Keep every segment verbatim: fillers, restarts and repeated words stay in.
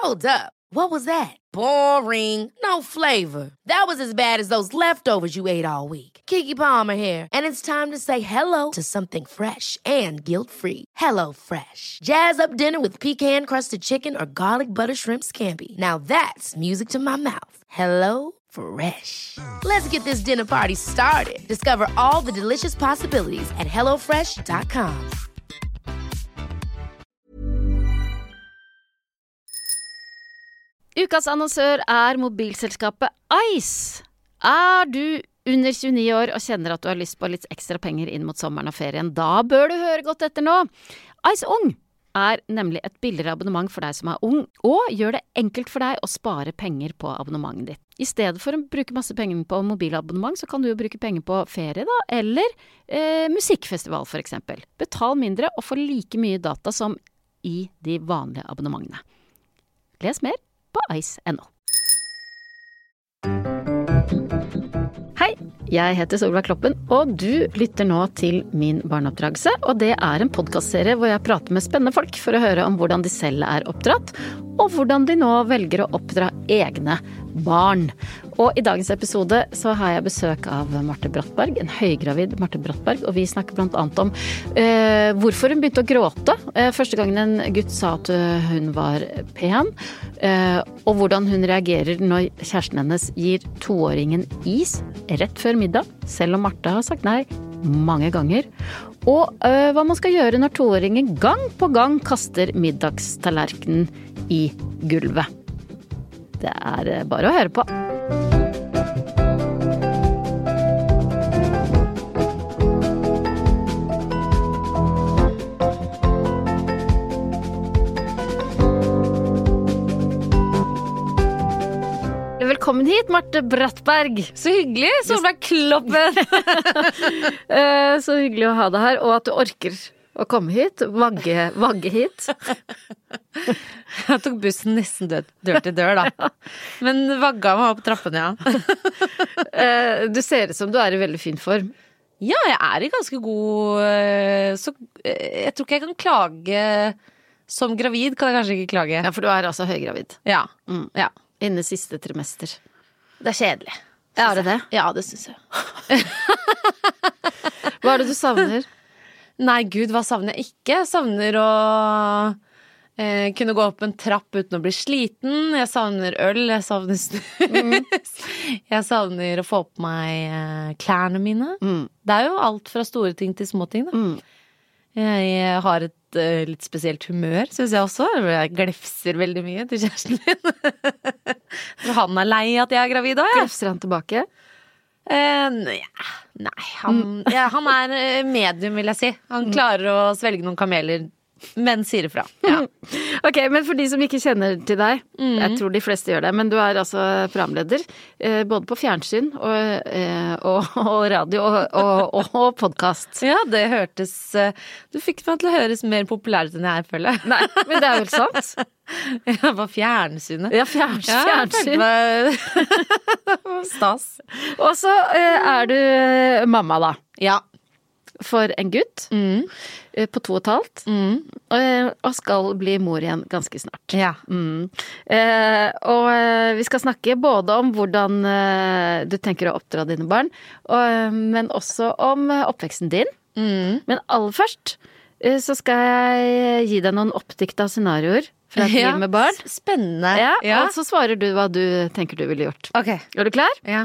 Hold up. What was that? Boring. No flavor. That was as bad as those leftovers you ate all week. Keke Palmer here, and it's time to say hello to something fresh and guilt-free. Hello Fresh. Jazz up dinner with pecan-crusted chicken or garlic butter shrimp scampi. Now that's music to my mouth. Hello Fresh. Let's get this dinner party started. Discover all the delicious possibilities at hello fresh dot com. Ukas annonsør er mobilselskapet Ice. Er du under tjueni år og kjenner at du har lyst på litt ekstra penger inn mot sommeren og ferien, da bør du høre godt etter nå. Ice Ung er nemlig et billigere abonnement for deg som er ung, og gjør det enkelt for deg å spare penger på abonnementet ditt. I stedet for å bruke masse penger på mobilabonnement, så kan du jo bruke penger på ferie da, eller eh, musikkfestival for eksempel. Betal mindre og få like mye data som i de vanlige abonnementene. Les mer på ice punktum no. Hei, jeg heter Solveig Kloppen, og du lytter nå til Min barneoppdragelse, og det er en podcastserie hvor jeg prater med spennende folk for å høre om hvordan de selv er oppdratt, og hvordan de nå velger å oppdra egne barn. Og i dagens episode så har jeg besøk av Marte Brattberg, en høygravid Marte Brattberg, og vi snakker blant annet om eh, hvorfor hun begynte å gråte eh, første gangen en gutt sa at hun var pen, eh, og hvordan hun reagerer når kjæresten hennes gir toåringen is rett før middag, selv om Marte har sagt nei mange ganger, og eh, hva man skal gjøre når toåringen gang på gang kaster middagstallerkenen i gulvet. Det er bare å høre på. Velkommen hit, Marte Brattberg. Så hyggelig, Solveig Kloppen. Så hyggelig å ha deg her, og at du orker å komme hit, vagge, vagge hit. Jeg tok bussen nesten dør, dør til dør da. Men vagga meg opp trappen, ja. Du ser ut som du er i veldig fin form. Ja, jeg er i ganske god, så jeg tror ikke jeg kan klage som gravid, kan jeg kanskje ikke klage. Ja, for du er altså høygravid. Ja, mm. ja. Inne siste trimester. Det er kjedelig. Ja, er det det? Ja, det synes jeg. Hva er det du savner? Nei, Gud, hva savner jeg ikke? Jeg savner å eh, kunne gå opp en trapp uten å bli sliten. Jeg savner øl, jeg savner snus. Mm. Jeg savner å få på meg eh, klærne mine. Mm. Det er jo alt fra store ting til små ting, da. Mm. Jeg har et uh, litt spesielt humør, synes jeg også. Jeg glefser veldig mye til kjæresten min. Han er lei at jeg er gravid også, ja. Glefser han tilbake? Uh, nei, nei han, mm. ja, han er medium, vil jeg si. Han klarer å svelge noen kameler, men sier ifra. Ja. Ok, men for de som ikke kjenner til deg, mm. jeg tror de fleste gjør det, men du er altså programleder, eh, både på fjernsyn og, eh, og, og radio og, og, og, og podcast. Ja, det hørtes, du fikk meg til å høres mer populært enn jeg er, føler jeg. Nei, men det er vel sant? Ja, på fjernsynet. Ja, fjernsynet. Ja, fjernsyn. Meg... Stas. Og så eh, er du mamma da. Ja. For en gutt mm. på to og et halvt mm. og skal bli mor igjen ganske snart. Ja. Mm. Eh, og vi skal snakke både om hvordan eh, du tenker å oppdra dine barn, og, men også om oppveksten din. Mm. Men aller først eh, så skal jeg gi deg noen oppdikta scenarioer fra et ja. liv med barn. Spennende. Ja, ja. Og så svarer du hva du tenker du ville gjort. Ok. Er du klar? Ja.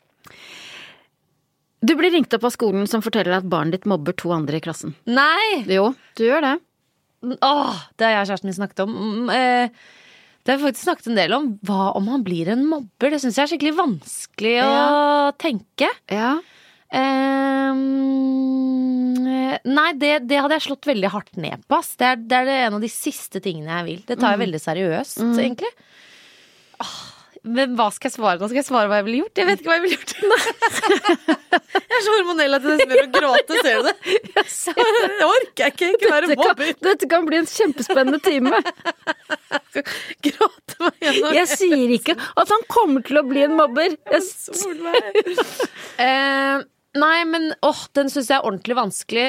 Du blir ringt opp av skolen som forteller at barnet ditt mobber to andre i klassen. Nei! Jo, du gjør det. Åh, det har jeg og kjæresten min snakket om. Det har vi faktisk snakket en del om. Hva om han blir en mobber? Det synes jeg er skikkelig vanskelig å ja. tenke. Ja. Um, nei, det, det hadde jeg slått veldig hardt ned på. Det er, det er en av de siste tingene jeg vil. Det tar jeg mm. veldig seriøst, mm. egentlig. Åh. Men hva skal jeg svare? Nå skal jeg svare hva jeg ville gjort. Jeg vet ikke hva jeg ville gjort. Jeg er så hormonell at jeg nesten begynner å gråte, ser du det? Jeg orker jeg ikke, ikke være mobber. Dette kan bli en kjempespennende time. Gråte meg gjennom. Jeg sier ikke at han kommer til å bli en mobber. Jeg... uh, nei, men åh, den synes jeg er ordentlig vanskelig.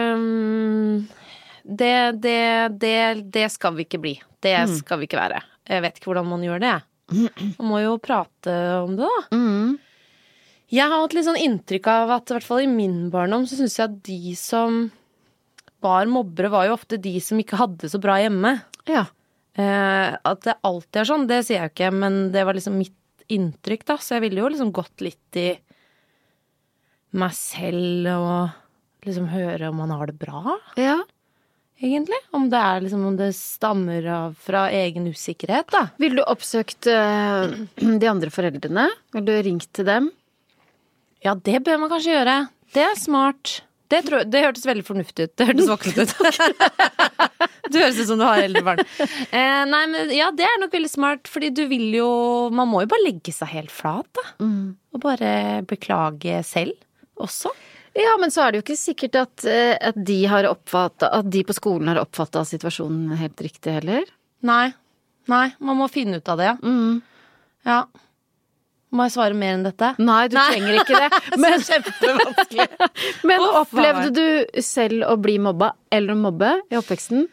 Uh, det, det, det, det skal vi ikke bli. Det skal vi ikke være. Jeg vet ikke hvordan man gjør det. Man må jo prate om det, da. Mm. Jeg har hatt litt sånn inntrykk av at i hvert fall i min barndom så synes jeg at de som var mobbere var jo ofte de som ikke hadde så bra hjemme. Ja. Eh, at det alltid er sånn, det sier jeg jo ikke, men det var liksom mitt inntrykk da, så jeg ville jo liksom gått litt i meg selv og liksom høre om man har det bra, Ja. egentlig. Om det er liksom, om det stammer av fra egen usikkerhet da. Vil du oppsøkt uh, de andre foreldrene? Vil du ringt til dem? Ja, det bør man kanskje gjøre. Det er smart. Det, tror, det hørtes veldig fornuftig ut. Det hørtes voksent ut. Du høres ut som du har eldre barn. Eh, nei, men ja, det er nok veldig smart, fordi du vil jo, man må jo bare legge seg helt flat da. Mm. Og bare beklage selv også. Ja, men så er det jo ikke sikkert at, uh, at de har oppfattet, at de på skolen har oppfattet situasjonen helt riktig heller. Nei, nei, man må finne ut av det, ja. Mm. Ja. Må jeg svare mer enn dette? Nei, du Nei. trenger ikke det. Men, Så kjempevanskelig. men Å, opplevde faen. du selv å bli mobba eller å mobbe i oppveksten?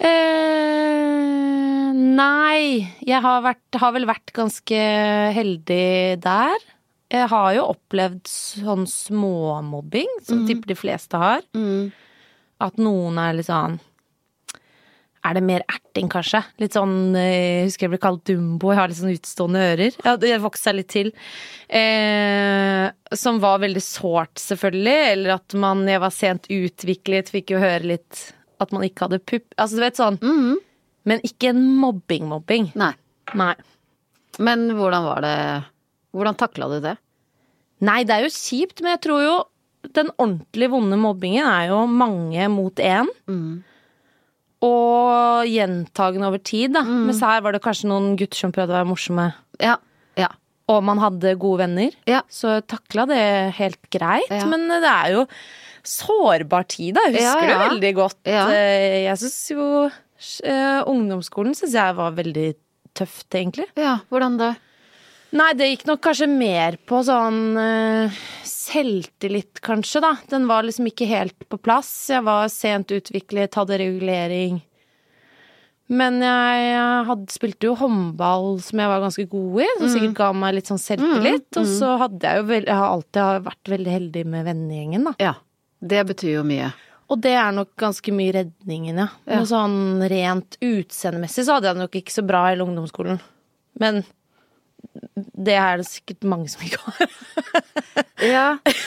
Eh, nei, jeg har, vært, har vel vært ganske heldig der. Jeg har jo opplevd sånn småmobbing, som mm. tipper de fleste har. Mm. At noen er litt sånn, er det mer erting kanskje? Litt sånn, jeg husker jeg ble kalt Dumbo, jeg har litt sånn utstående ører. Ja, det vokste seg litt til. Eh, som var veldig sårt selvfølgelig, eller at man, jeg var sent utviklet, fikk jo høre litt at man ikke hadde pupp. Altså du vet sånn, Mm. men ikke en mobbing-mobbing. Nei. Nei. Men hvordan var det? Hvordan taklet du det? Nei, det er jo kjipt, men jeg tror jo den ordentlig vonde mobbingen er jo mange mot en. Mm. Og gjentagende over tid, da. Mm. Mens her var det kanskje noen gutter som prøvde å være morsomme. Ja, ja. Og man hadde gode venner. Ja. Så jeg takla det helt greit. Ja. Men det er jo sårbar tid, da. Jeg husker Ja, ja. det veldig godt. Ja. Eh, Jeg synes jo eh, ungdomsskolen synes jeg var veldig tøft, egentlig. Ja, hvordan det? Nei, det gikk nok kanskje mer på sånn uh, selvtillit, kanskje, da. Den var liksom ikke helt på plass. Jeg var sent utviklet, hadde regulering. Men jeg hadde, spilte jo håndball som jeg var ganske god i, som sikkert ga meg litt sånn selvtillit. Mm, mm. Og så hadde jeg jo veld, jeg har alltid vært veldig heldig med vennegjengen, da. Ja, det betyr jo mye. Og det er nok ganske mye redningen, ja. Ja. Og sånn rent utseendemessig så hadde jeg nok ikke så bra i ungdomsskolen. Men det er det sikkert mange som ikke har. Ja.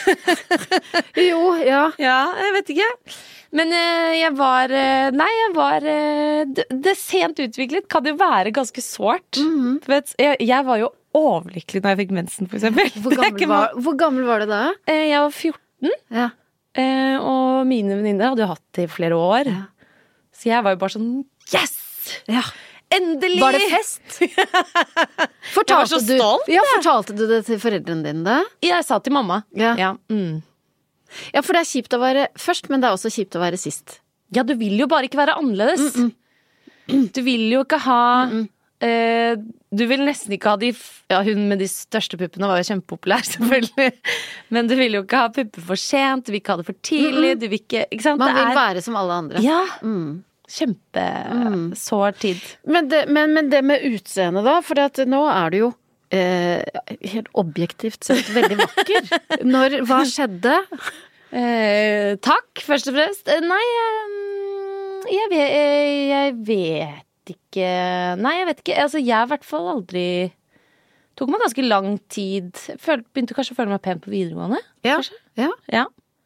Jo, ja. Ja, jeg vet ikke. Men eh, jeg var eh, Nei, jeg var eh, det, det sent utviklet kan jo være ganske sårt. Mhm. Du vet, jeg, jeg var jo overlykkelig når jeg fikk mensen, for eksempel. Hvor Det er gammel ikke var, hvor gammel var du da? ma- Eh, Jeg var fjorten, Ja. eh, og mine venninner hadde jo hatt det i flere år. Ja. Så jeg var jo bare sånn Yes! Ja. Endelig! Var det fest? Fortalte Jeg var så du, stolt, ja, fortalte du det til foreldrene dine da? Jeg sa til mamma. Ja. Ja, mm. Ja, for det er kjipt å være først, men det er også kjipt å være sist. Ja, du vil jo bare ikke være annerledes. Mm -mm. Du vil jo ikke ha Mm -mm. eh, Du vil nesten ikke ha de f- Ja, hun med de største puppene var jo kjempepopulær, selvfølgelig. Men du vil jo ikke ha pupper for sent, du vil ikke ha det for tidlig, du vil ikke Ikke sant? Man Det vil er- være som alle andre. Ja. Mm. Kjempesår tid. Men, det, men, men det med utseendet da, for at nå er du jo eh, helt objektivt sett veldig vakker. Når, hva skjedde? Eh, takk, først og fremst. Eh, nei, eh, jeg, vet, eh, jeg vet ikke Nei, jeg vet ikke. Altså, jeg har i hvert fall aldri Tok meg ganske lang tid. Følte, begynte kanskje å føle meg pen på videregående. Ja, Kanskje? ja. Ja.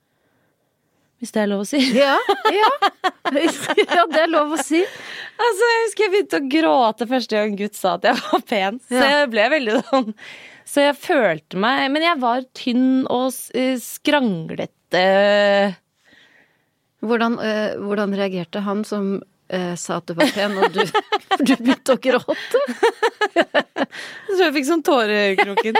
Hvis det er lov å si. Ja, ja. Ja, det er lov å si. Altså, jeg husker jeg begynte å gråte første gang Gutt sa at jeg var pen. Så Ja. jeg ble veldig sånn Så jeg følte meg Men jeg var tynn og s- eh, skranglete. Hvordan, eh, hvordan reagerte han som eh, sa at du var pen, og du, du begynte å gråte? Så jeg fikk sånn tårer i kroken.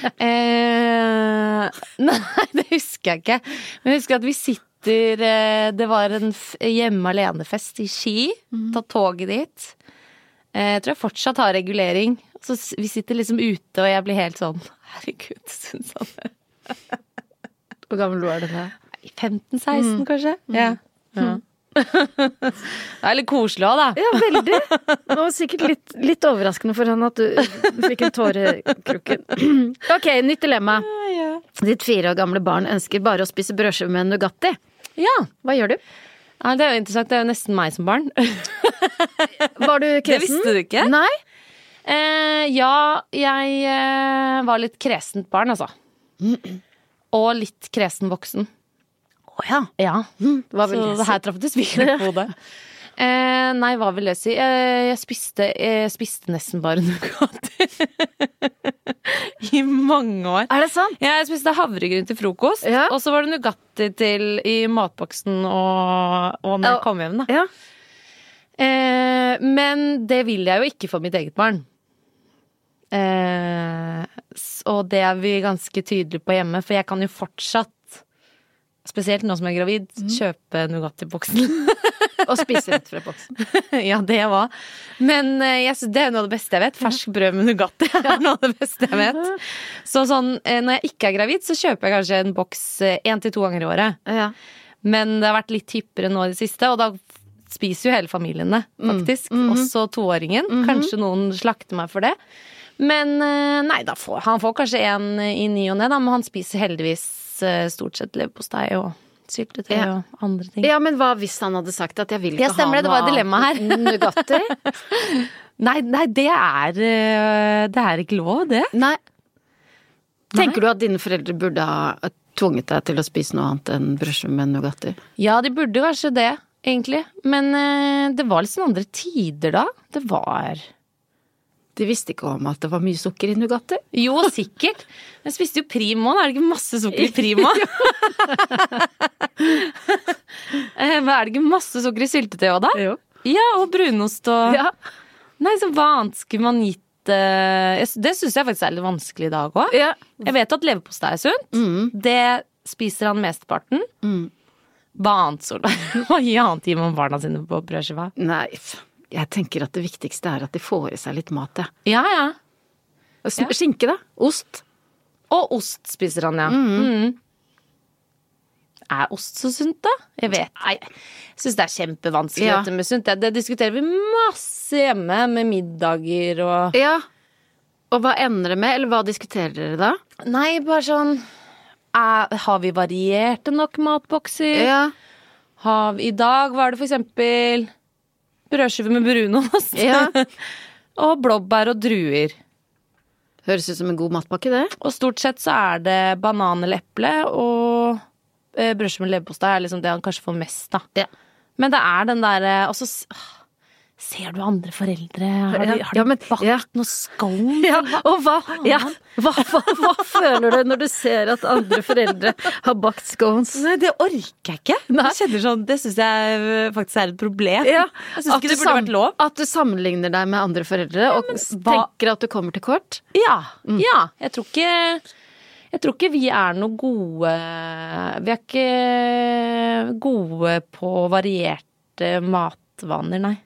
eh, nei, det husker jeg ikke. Men jeg husker at vi sitter eh, Det var en f- hjemme alene-fest i Ski. Ta toget dit. Eh, jeg tror jeg fortsatt har regulering. Så s- vi sitter liksom ute, og jeg blir helt sånn Herregud, syns han det. Hvor gammel var du da? femten seksten kanskje? Ja. ja. Det er litt koselig også, da. Ja, veldig. Det var sikkert litt, litt overraskende for han at du fikk en tåre i krukken. Ok, nytt dilemma. Ja, ja. Ditt fire år gamle barn ønsker bare å spise brødskive med Nugatti. Ja. Hva gjør du? Ja, det er jo interessant, det er jo nesten meg som barn. Var du kresen? Det visste du ikke? Nei. Eh, ja, jeg eh, var litt kresent barn, altså. Mm. Og litt kresen voksen. Åja. Oh, ja. Mm, hva vil Så det det si? her traff det sviker på hodet. Eh, nei, hva vil jeg si? Eh, jeg, spiste, jeg spiste nesten bare Nugatti. I mange år. Er det sant? Ja, jeg spiste havregryn til frokost, Ja. og så var det Nugatti til i matboksen og, og når jeg kom hjem, da. Ja. Eh, men det vil jeg jo ikke for mitt eget barn. Eh, s- og det er vi ganske tydelige på hjemme, for jeg kan jo fortsatt, spesielt nå som jeg er gravid, kjøpe Nugatti-boksen. Og spise rett fra boksen. Ja, det var. Men eh, jeg synes det er noe av det beste jeg vet. Fersk brød med Nugatti er noe av det beste jeg vet. Så sånn, eh, når jeg ikke er gravid, så kjøper jeg kanskje en boks eh, en til to ganger i året. Ja. Men det har vært litt hyppigere nå i det siste, og da spiser jo hele familien det, faktisk. Mm. Mhm. Også toåringen. Kanskje noen slakter meg for det. Men eh, nei, da får, han får kanskje en i ny og ne, da, men han spiser heldigvis eh, stort sett leverpostei og syltetøy Ja. og andre ting. Ja, men hva hvis han hadde sagt at jeg vil ikke Ja, stemmer ha det, det var et noe dilemma her. annet Nugatti? Nei, nei, det er eh, Det er ikke lov, det. Nei. Tenker du at dine foreldre burde ha tvunget deg til å spise noe annet enn brødskive med Nugatti? Ja, de burde kanskje det, egentlig. Men eh, det var litt sånn andre tider da. Det var De visste ikke om at det var mye sukker i Nugatti? Jo, sikkert. Men jeg spiste jo Primo. Da er det ikke masse sukker i Primo? Eh, Men er det ikke masse sukker i syltetøy også, da? Jo. Ja, og brunost og Ja. Nei, så hva annet skulle man gitt eh, jeg- Det syns jeg faktisk er litt vanskelig i dag òg. Ja. Jeg vet at leverpostei er sunt. Mm. Det spiser han mesteparten. Mm. Hva annet, Solveig? Hva annet gir man barna sine på brødskiva? Nei, jeg tenker at det viktigste er at de får i seg litt mat, ja. Ja, ja. S- Skinke, da? Ost? Og ost spiser han, ja. Mm. Er ost så sunt, da? Jeg vet. Nei, jeg syns det er kjempevanskelig Ja. dette med sunt. Det, det diskuterer vi masse hjemme med middager og Ja. Og hva ender det med, eller hva diskuterer dere da? Nei, bare sånn er, Har vi varierte nok matbokser? Ja. Har vi, I dag var det for eksempel brødskive med brunost. Ja. Og blåbær og druer. Høres ut som en god matpakke, det. Og stort sett så er det banan eller eple, og eh, brødskive med leverpostei er liksom det han kanskje får mest, da. Ja. Men det er den derre Og så s- åh, ser du andre foreldre? Har de, har de Ja, men- bakt ja. noe scone? Ja, og hva, ja, hva, hva, hva føler du når du ser at andre foreldre har bakt scones? Nei, det orker jeg ikke. Nei. Jeg kjenner sånn, Det syns jeg eh, faktisk er et problem. Ja, Jeg syns at ikke du det burde sam- vært lov. At du sammenligner deg med andre foreldre og men s- hva- tenker at du kommer til kort. Ja. ja. Jeg tror ikke Jeg tror ikke vi er noe gode Vi er ikke gode på varierte matvaner, nei.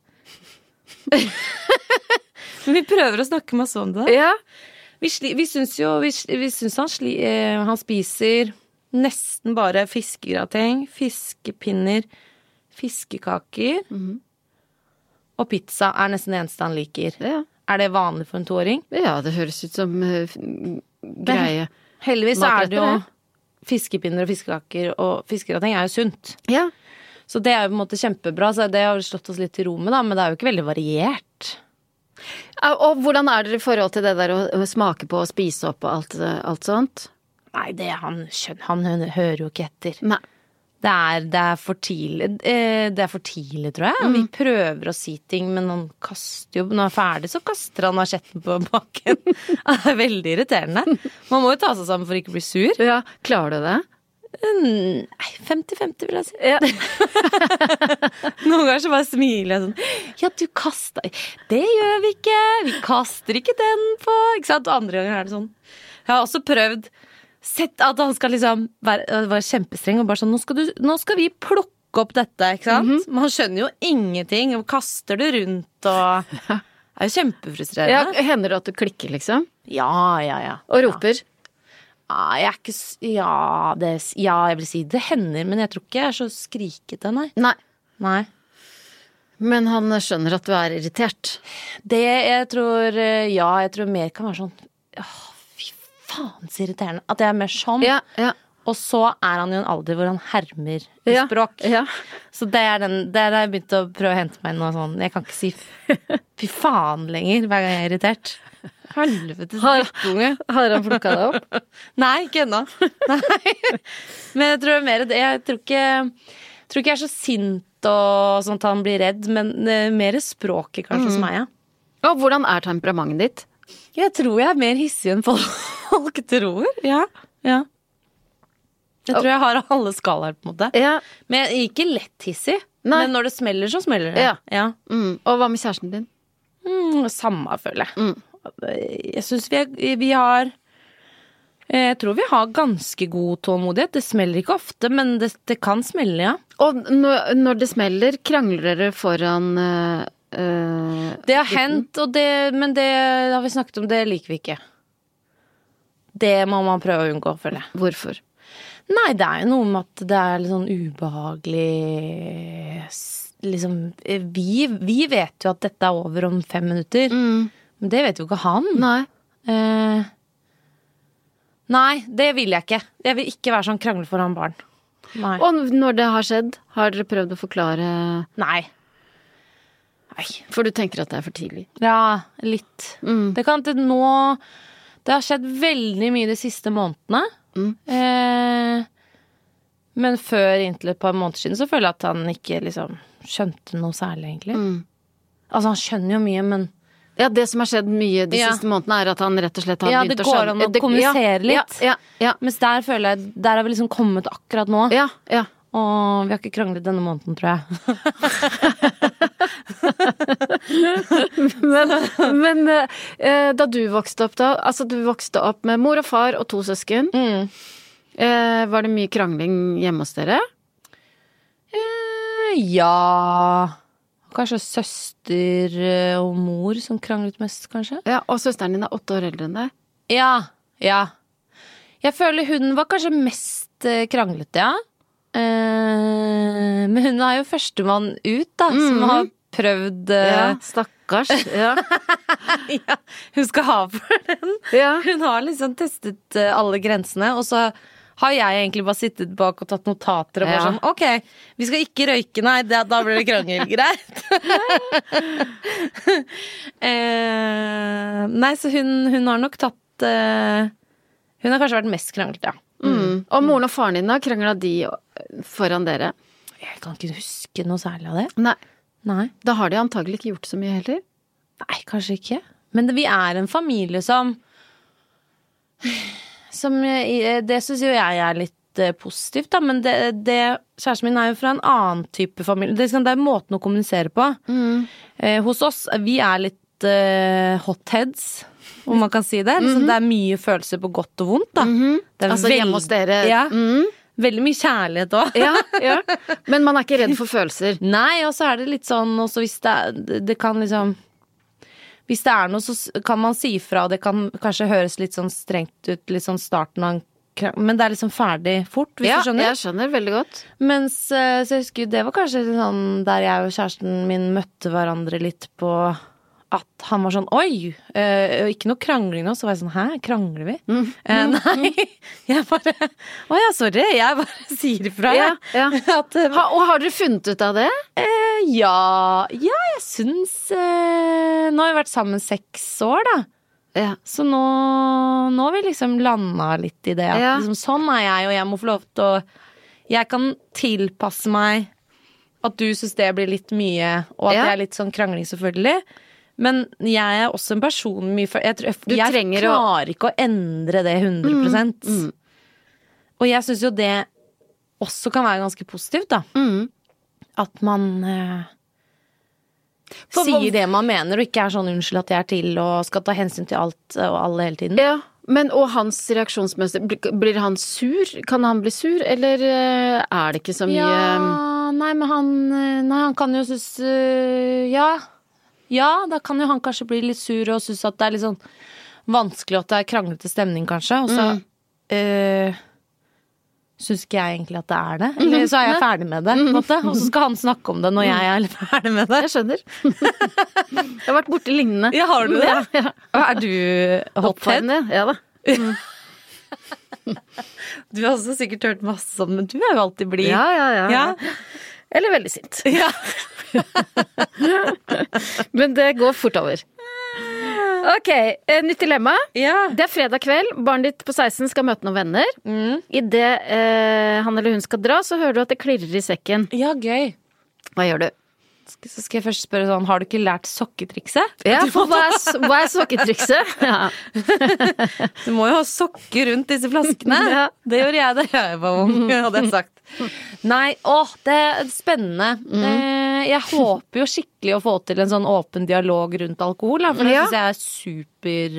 Men vi prøver å snakke masse om det. Ja. Vi, sli, vi syns jo Vi, vi syns han, sli, eh, han spiser nesten bare fiskegrateng, fiskepinner, fiskekaker og pizza er nesten det eneste han liker. Ja. Er det vanlig for en toåring? Ja, det høres ut som uh, f- greie. Heldigvis så er det jo Matretter, fiskepinner og fiskekaker, og fiskegrateng er jo sunt. Ja. Så det er jo på en måte kjempebra, så det har slått oss litt til ro med, da, men det er jo ikke veldig variert. Og hvordan er dere i forhold til det der å å smake på og spise opp og alt, alt sånt? Nei, det han skjønner, han hø- hører jo ikke etter. Nei. Det er, det er for tidlig, eh, det er for tidlig, tror jeg. Vi prøver å si ting, men han kaster jo, når han er ferdig, så kaster han asjetten på bakken. Det er veldig irriterende. Man må jo ta seg sammen for ikke å bli sur. Ja, klarer du det? Nei, femti femti vil jeg si. Ja. Noen ganger så bare smiler jeg sånn. Ja, du kasta Det gjør vi ikke. Vi kaster ikke den på. Ikke sant? Og andre ganger er det sånn. Jeg har også prøvd sett at han skal liksom være, være kjempestreng og bare sånn nå skal, du, nå skal vi plukke opp dette, ikke sant? Men han skjønner jo ingenting og kaster det rundt og det er jo kjempefrustrerende. Ja, hender det at du klikker, liksom? Ja, ja, ja. Og roper? Ja, jeg er ikke s- ja, det, ja, jeg vil si det hender, men jeg tror ikke jeg er så skrikete, nei. Nei. Nei. Men han skjønner at du er irritert. Det jeg tror, ja, jeg tror mer kan være sånn, åh, fy faen så irriterende, at jeg er mer sånn. Ja, ja. Og så er han jo en alder hvor han hermer i Ja, språk. ja. Så det er den, der har jeg begynt å prøve å hente meg noe sånn, jeg kan ikke si fy faen lenger hver gang jeg er irritert. Helvete, Har, drittunge. har han plukket deg opp? Nei, ikke ennå. Nei. Men jeg tror mer det, jeg tror ikke, tror ikke jeg er så sint og sånn at han blir redd, men mer språket kanskje hos meg, ja. Og hvordan er temperamentet ditt? Jeg tror jeg er mer hissig enn folk tror, ja, ja. Jeg tror jeg har alle skalaer på en måte. Ja. Men jeg er ikke lett hissig. Nei. Men når det smeller, så smeller det. Ja. Ja. Mm. Og hva med kjæresten din? Mm, samme, føler jeg. Mm. Jeg synes vi, er, vi har Jeg tror vi har ganske god tålmodighet. Det smeller ikke ofte, men det, det kan smelle, ja. Og når, når det smeller, krangler dere foran øh, øh, Det har hendt, og det, men det har vi snakket om, det liker vi ikke. Det må man prøve å unngå, føler jeg. Hvorfor? Nei, det er jo noe med at det er litt sånn ubehagelig liksom, vi, vi vet jo at dette er over om fem minutter, Mm. men det vet jo ikke han. Nei. Eh, nei, det vil jeg ikke. Jeg vil ikke være sånn krangle foran barn. Nei. Og når det har skjedd, har dere prøvd å forklare? Nei. Nei. For du tenker at det er for tidlig? Ja, litt. Mm. Det kan til nå Det har skjedd veldig mye de siste månedene. Mm. Eh, men før inntil et par måneder siden så føler jeg at han ikke liksom skjønte noe særlig, egentlig. Mm. Altså, han skjønner jo mye, men Ja, det som har skjedd mye de Ja. siste månedene er at han rett og slett har Ja, begynt det å går skjønne an å kommunisere litt. Ja, ja, ja. Mens der føler jeg Der har vi liksom kommet akkurat nå. Ja, ja. Og vi har ikke kranglet denne måneden, tror jeg. Men, men eh, da du vokste opp da, altså du vokste opp med mor og far og to søsken, Mm. eh, var det mye krangling hjemme hos dere? Eh, ja Kanskje søster eh, og mor som kranglet mest, kanskje? Ja, og søsteren din er åtte år eldre enn deg. Ja, ja. Jeg føler hun var kanskje mest eh, kranglete, ja. Eh, men hun er jo førstemann ut, da, som Mhm. har prøvd eh, Ja, stakkars. Ja. ja, hun skal ha for den. Ja. Hun har liksom testet eh, alle grensene, og så har jeg egentlig bare sittet bak og tatt notater og bare Ja. sånn, ok, vi skal ikke røyke, nei, da, da blir det krangel, greit. eh, nei, så hun, hun har nok tatt eh, hun har kanskje vært mest kranglet, ja. Mm. Og moren og faren din da, kranglet de foran dere? Jeg kan ikke huske noe særlig av det. Nei, Nei, da har de antagelig ikke gjort så mye heller. nei kanskje ikke. Men det, vi er en familie som Som eh, Det synes jo jeg er litt eh, positivt, da. Men det, det kjæresten min er jo fra en annen type familie. Det er, sånn, det er måten å kommunisere på. Mm. Eh, hos oss, vi er litt eh, hotheads, om man kan si det. Liksom, det er mye følelser på godt og vondt, da. Mhm. Det er Altså veld- hjemme hos dere. Ja, Mm. veldig mye kjærlighet òg. Ja, ja. Men man er ikke redd for følelser. Nei, og så er det litt sånn også hvis det, er, det- det kan liksom Hvis det er noe, så s- kan man si fra, og det kan kanskje høres litt sånn strengt ut, litt sånn starten av en krang- men det er liksom ferdig fort, hvis Ja, du skjønner. jeg skjønner veldig godt. Mens eh, så jeg husker det var kanskje sånn der jeg og kjæresten min møtte hverandre litt på at han var sånn oi, eh, og ikke noe krangling nå, så var jeg sånn hæ, krangler vi? Mm. Eh, nei, jeg bare å ja, sorry, jeg bare sier ifra. Ja, jeg. ja. At, eh, Ha, og har dere funnet ut av det? Eh, ja, ja, jeg syns eh, Nå har vi vært sammen seks år, da. Ja. Så nå, nå har vi liksom landa litt i det. At Ja. liksom, sånn er jeg, og jeg må få lov til å Jeg kan tilpasse meg at du syns det blir litt mye, og at Ja. det er litt sånn krangling, selvfølgelig. Men jeg er også en person med mye Jeg, tror- Du jeg trenger å- klarer ikke å endre det hundre prosent. Mm. Og jeg syns jo det også kan være ganske positivt, da. Mm. At man eh, For sier hva- det man mener, og ikke er sånn unnskyld at jeg er til og skal ta hensyn til alt og alle hele tiden. Ja, men og hans reaksjonsmønster, blir- blir han sur? Kan han bli sur, eller eh, er det ikke så mye Ja, nei, men han eh, Nei, han kan jo synes eh, Ja. Ja, da kan jo han kanskje bli litt sur og synes at det er litt sånn vanskelig, at det er kranglete stemning, kanskje. Og så Mm. eh, syns ikke jeg egentlig at det er det. Eller så er jeg ferdig med det, på en måte. Og så skal han snakke om det når jeg er ferdig med det. Jeg skjønner. Jeg har vært borte lignende. Ja, har du det? Ja, ja. Er du hothead? Ja da. Mm. Du har også sikkert hørt masse sånn, men du er jo alltid blid. Ja, ja, ja. Ja. Eller veldig sint. Ja. Men det går fort over. Ok, nytt dilemma. Ja. Det er fredag kveld, barnet ditt på seksten skal møte noen venner. Mm. I det eh, han eller hun skal dra, så hører du at det klirrer i sekken. Ja, gøy. Hva gjør du? Så skal jeg først spørre sånn, har du ikke lært sokketrikset? Ja, for hva er, hva er sokketrikset? Ja. Du må jo ha sokker rundt disse flaskene. Ja. Det gjorde jeg da jeg var ung, hadde jeg sagt. Nei, åh, det er spennende. Mm. Eh, jeg håper jo skikkelig å få til en sånn åpen dialog rundt alkohol, da, for det ja. synes jeg er super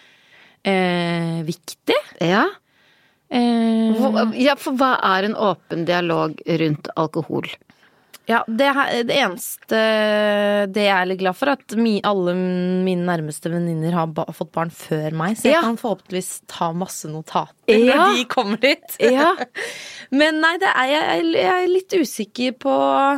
eh, viktig. Ja. Eh, Hvor, ja, for hva er en åpen dialog rundt alkohol? Ja, det, er det eneste det jeg er litt glad for, at mi, alle mine nærmeste venninner har ba, fått barn før meg, så jeg ja. kan forhåpentligvis ta masse notater ja. når de kommer dit. Ja. Men nei, det er, jeg, jeg er litt usikker på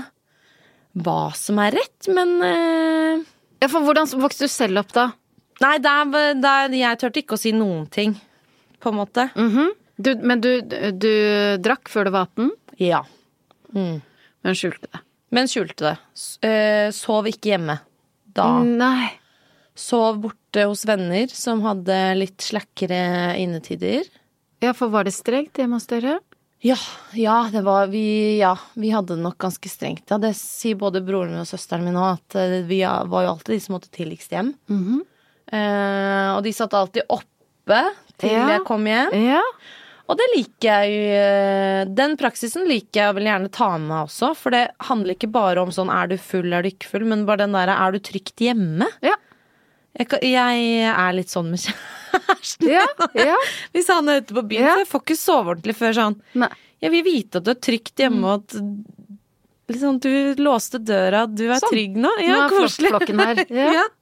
hva som er rett, men uh... Ja, for hvordan vokste du selv opp da? Nei, der, der, jeg tørte ikke å si noen ting, på en måte. Mm-hmm. du, Men du, du drakk før du var atten? Ja. Mm. Men skjulte det. Men skjulte det. Uh, sov ikke hjemme da. Nei. Sov borte hos venner som hadde litt slakkere innetider. Ja, for var det strengt hjemme hos dere? Ja, ja, det var vi, ja, vi hadde det nok ganske strengt. Ja, det sier både broren min og søsteren min nå, at vi var jo alltid de som måtte tidligst hjem. Mm-hmm. Uh, og de satt alltid oppe til ja. jeg kom hjem. Ja. Og det liker jeg jo, den praksisen liker jeg vel gjerne ta med meg også, for det handler ikke bare om sånn, er du full, er du ikke full, men bare den der, er du trygt hjemme? Ja. Jeg, jeg er litt sånn med kjæresten. Ja, ja. Hvis han er ute på byen, ja. så jeg får ikke sove ordentlig før sånn. Nei. Jeg vil vite at du er trygt hjemme, og at liksom, du låste døra, du er sånn. Trygg nå. Ja, nå er koselig. Flokken her. Ja. Ja.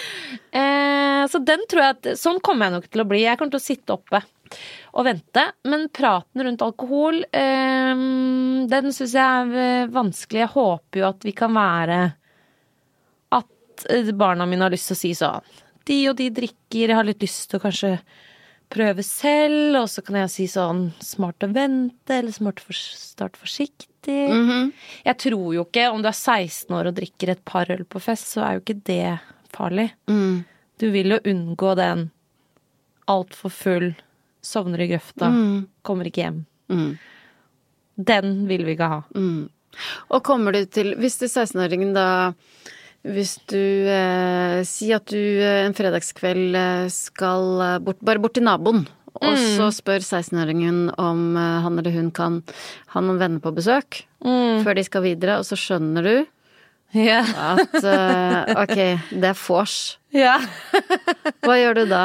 Eh, så den tror jeg at, sånn kommer jeg nok til å bli. Jeg kommer til å sitte oppe og vente, men praten rundt alkohol, eh, den synes jeg er vanskelig. Jeg håper jo at vi kan være at barna mine har lyst til å si sånn, de og de drikker, jeg har litt lyst til å kanskje prøve selv, og så kan jeg si sånn, smart å vente, eller smart å starte forsiktig. Mm-hmm. Jeg tror jo ikke, om du er seksten år og drikker et par øl på fest, så er jo ikke det farlig. Mm. Du vil jo unngå den alt for full, sovner i grøfta, mm. kommer ikke hjem. Mm. Den vil vi ikke ha. Mm. Og kommer du til, hvis du er seksten-åringen da, hvis du eh, sier at du eh, en fredagskveld eh, skal bort, bare bort til naboen, og mm. så spør seksten-åringen om eh, han eller hun kan ha noen venner på besøk, mm. før de skal videre, og så skjønner du ja. at eh, ok, det er vors. Ja. Hva gjør du da?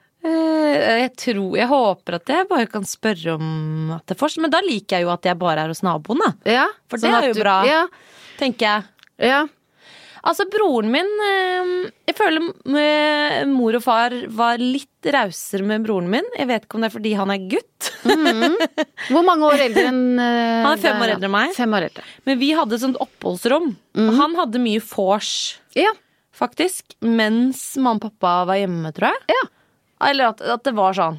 Jeg tror, jeg håper at jeg bare kan spørre om at det er vors, men da liker jeg jo at jeg bare er hos naboen, da. Ja, for det er jo du, bra, ja. tenker jeg. Ja. Altså, broren min, jeg føler mor og far var litt rausere med broren min. Jeg vet ikke om det er fordi han er gutt. Mm. Hvor mange år eldre enn uh, Han er fem år eldre enn meg. Fem år eldre. Men vi hadde et sånt oppholdsrom. Mm. Og han hadde mye vors, ja. faktisk, mens mamma og pappa var hjemme, tror jeg. Ja. Eller at, at det var sånn,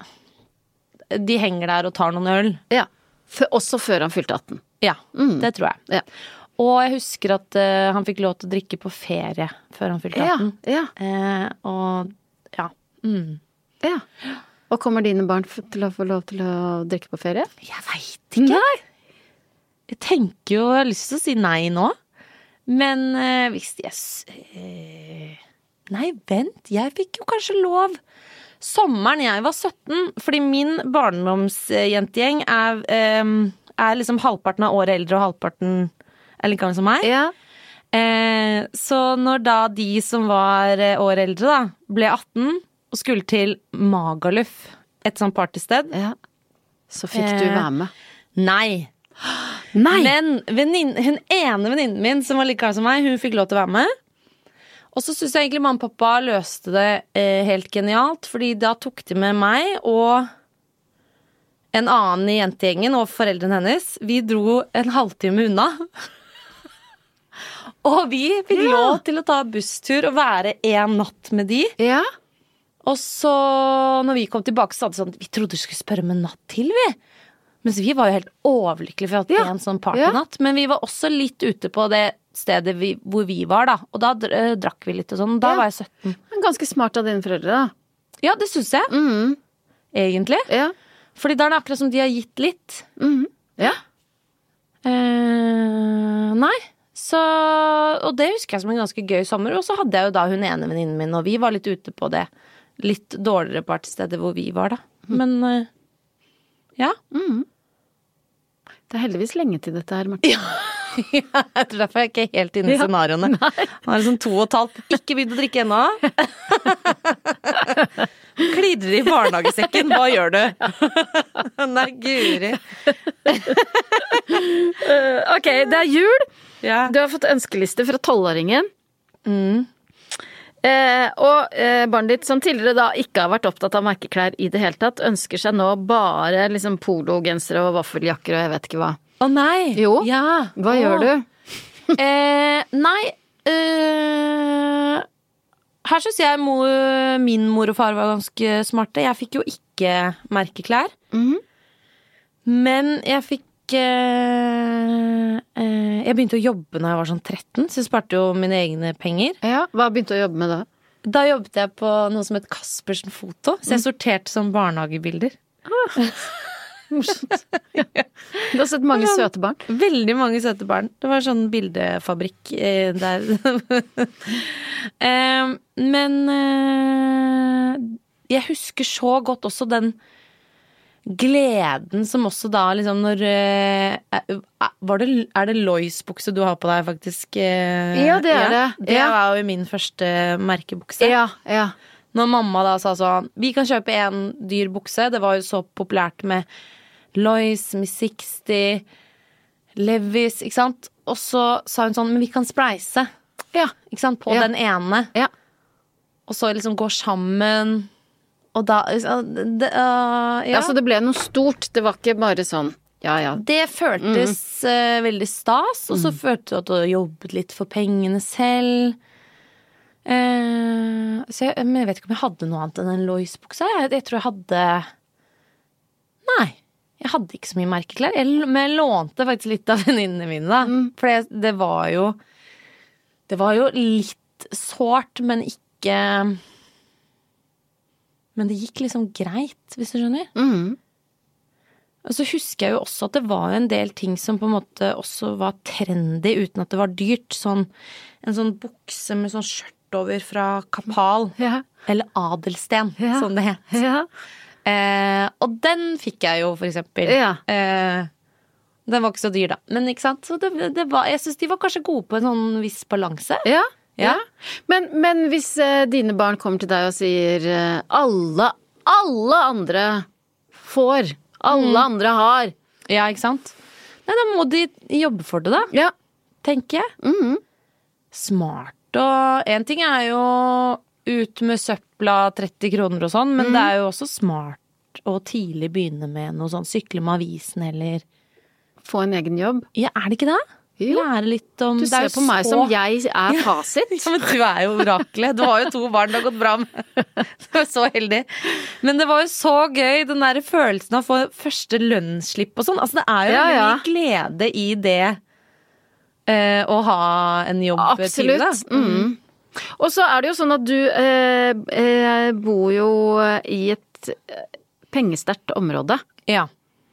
de henger der og tar noen øl. Ja, F- også før han fylte atten. Ja, mm. det tror jeg. Ja. Og jeg husker at uh, han fikk lov til å drikke på ferie før han fylte atten. Ja, ja. Eh, og ja. Mm. Ja. Og kommer dine barn til å få lov til å drikke på ferie? Jeg vet ikke. Nei. Jeg tenker jo, jeg har lyst til å si nei nå. Men uh, hvis jeg... Uh, nei, vent, jeg fikk jo kanskje lov. Sommeren jeg var sytten, fordi min barndomsjentegjeng er, um, er liksom halvparten av året eldre og halvparten er like gammel som meg. Ja. Eh, så når da de som var år eldre da, ble atten og skulle til Magaluf, et sånt partysted. Ja. Så fikk eh, du være med. Nei. Nei. Men venninne, hun ene venninnen min som var like gammel som meg, hun fikk lov til å være med. Og så synes jeg egentlig mamma og pappa løste det eh, helt genialt, fordi da tok de med meg og en annen i jentegjengen og foreldrene hennes, vi dro en halvtime unna. Og vi fikk ja. lov til å ta busstur og være en natt med de. Ja. Og så, når vi kom tilbake, så hadde vi sånn, vi trodde vi skulle spørre om en natt til, vi. Mens vi var jo helt overlykkelige for at det var ja. en sånn partynatt. Ja. Men vi var også litt ute på det stedet vi, hvor vi var, da. Og da uh, drakk vi litt og sånn. Da ja. var jeg sytten. Men ganske smart av dine foreldre, da. Ja, det synes jeg. Mm. Egentlig. Ja. Fordi da er det akkurat som de har gitt litt. Mm. Ja. Uh, nei. Så, og det husker jeg som en ganske gøy sommer. Og så hadde jeg jo da hun ene venninnen min, og vi var litt ute på det litt dårligere partstedet hvor vi var, da. Men uh, ja. Mm. Det er heldigvis lenge til dette her, Martin. Ja. Ja, jeg tror derfor jeg ikke er helt inne i ja. scenarioene. Han er liksom to og et halvt. Ikke begynt å drikke ennå. Klidrer i barnehagesekken. Hva gjør du? Nei, guri. Ok, det er jul. Ja. Du har fått ønskeliste fra tolvåringen. Mm. Eh, og eh, barnet ditt, som tidligere da ikke har vært opptatt av merkeklær i det hele tatt, ønsker seg nå bare liksom pologensere og vaffeljakker og jeg vet ikke hva. Å nei! Jo, ja. hva Åh. gjør du? eh, nei eh, her synes jeg mo, min mor og far var ganske smarte. Jeg fikk jo ikke merkeklær. Mm. Men jeg fikk eh, eh, Jeg begynte å jobbe når jeg var sånn tretten, så jeg sparte jo mine egne penger. Ja, hva begynte du å jobbe med da? Da jobbet jeg på noe som het Kaspersen Foto, så jeg sorterte som barnehagebilder. Ah. Morsomt. Ja. Du har sett mange søte barn. Veldig mange søte barn. Det var sånn bildefabrikk eh, der. eh, men eh, jeg husker så godt også den gleden som også da liksom når eh, var det, er det Lois-bukse du har på deg faktisk? Eh, ja, det er ja. det. Det ja. var jo min første merkebukse. Ja, ja. Når mamma da sa sånn, vi kan kjøpe en dyr bukse, det var jo så populært med Lois, Miss Sixty, Levis, ikke sant? Og så sa hun sånn, men vi kan spleise. Ja. Ikke sant? På ja. den ene. Ja. Og så liksom går sammen. Og da, det, uh, ja. Ja, så det ble noe stort, det var ikke bare sånn, ja, ja. Det føltes mm. uh, veldig stas, og så mm. følte du at du hadde jobbet litt for pengene selv. Uh, så jeg, men jeg vet ikke om jeg hadde noe annet enn en Lois-bukse. Jeg, jeg tror jeg hadde Nei, jeg hadde ikke så mye merkeklær. Jeg, men jeg lånte faktisk litt av venninnene mine da. Mm. For det, det var jo Det var jo litt sårt, men ikke Men det gikk liksom greit, hvis du skjønner. Mm. Og så husker jeg jo også at det var en del ting som på en måte også var trendy uten at det var dyrt. Sånn, en sånn bukse med sånn skjørt over fra Kapal. Ja. Eller Adelsten, ja. som det het. Ja. Eh, og den fikk jeg jo, for eksempel. Ja. Eh, den var ikke så dyr, da. Men ikke sant? Så det, det var, jeg synes de var kanskje gode på en sånn viss balanse. Ja. Ja. Ja. Men, men hvis uh, dine barn kommer til deg og sier uh, alle, alle andre får, alle mm. andre har. Ja, ikke sant? Nei, da må de jobbe for det, da. Ja. Tenker jeg. Mm. Smart. Og en ting er jo ut med søpla tretti kroner og sånn, men mm. det er jo også smart å tidlig begynne med noe sånn sykle med avisen eller få en egen jobb. Ja, er det ikke det? Jo. Lære litt om du ser på så... meg som jeg er fasit. Ja, men du er jo oraklet. Du har jo to barn, det har gått bra med. Du er så heldig. Men det var jo så gøy, den der følelsen av å få første lønnsslipp og sånn. Altså det er jo ja, ja. mye glede i det uh, å ha en jobb. Absolutt. Til, da. Mm. Og så er det jo sånn at du uh, uh, bor jo i et pengesterkt område. Ja.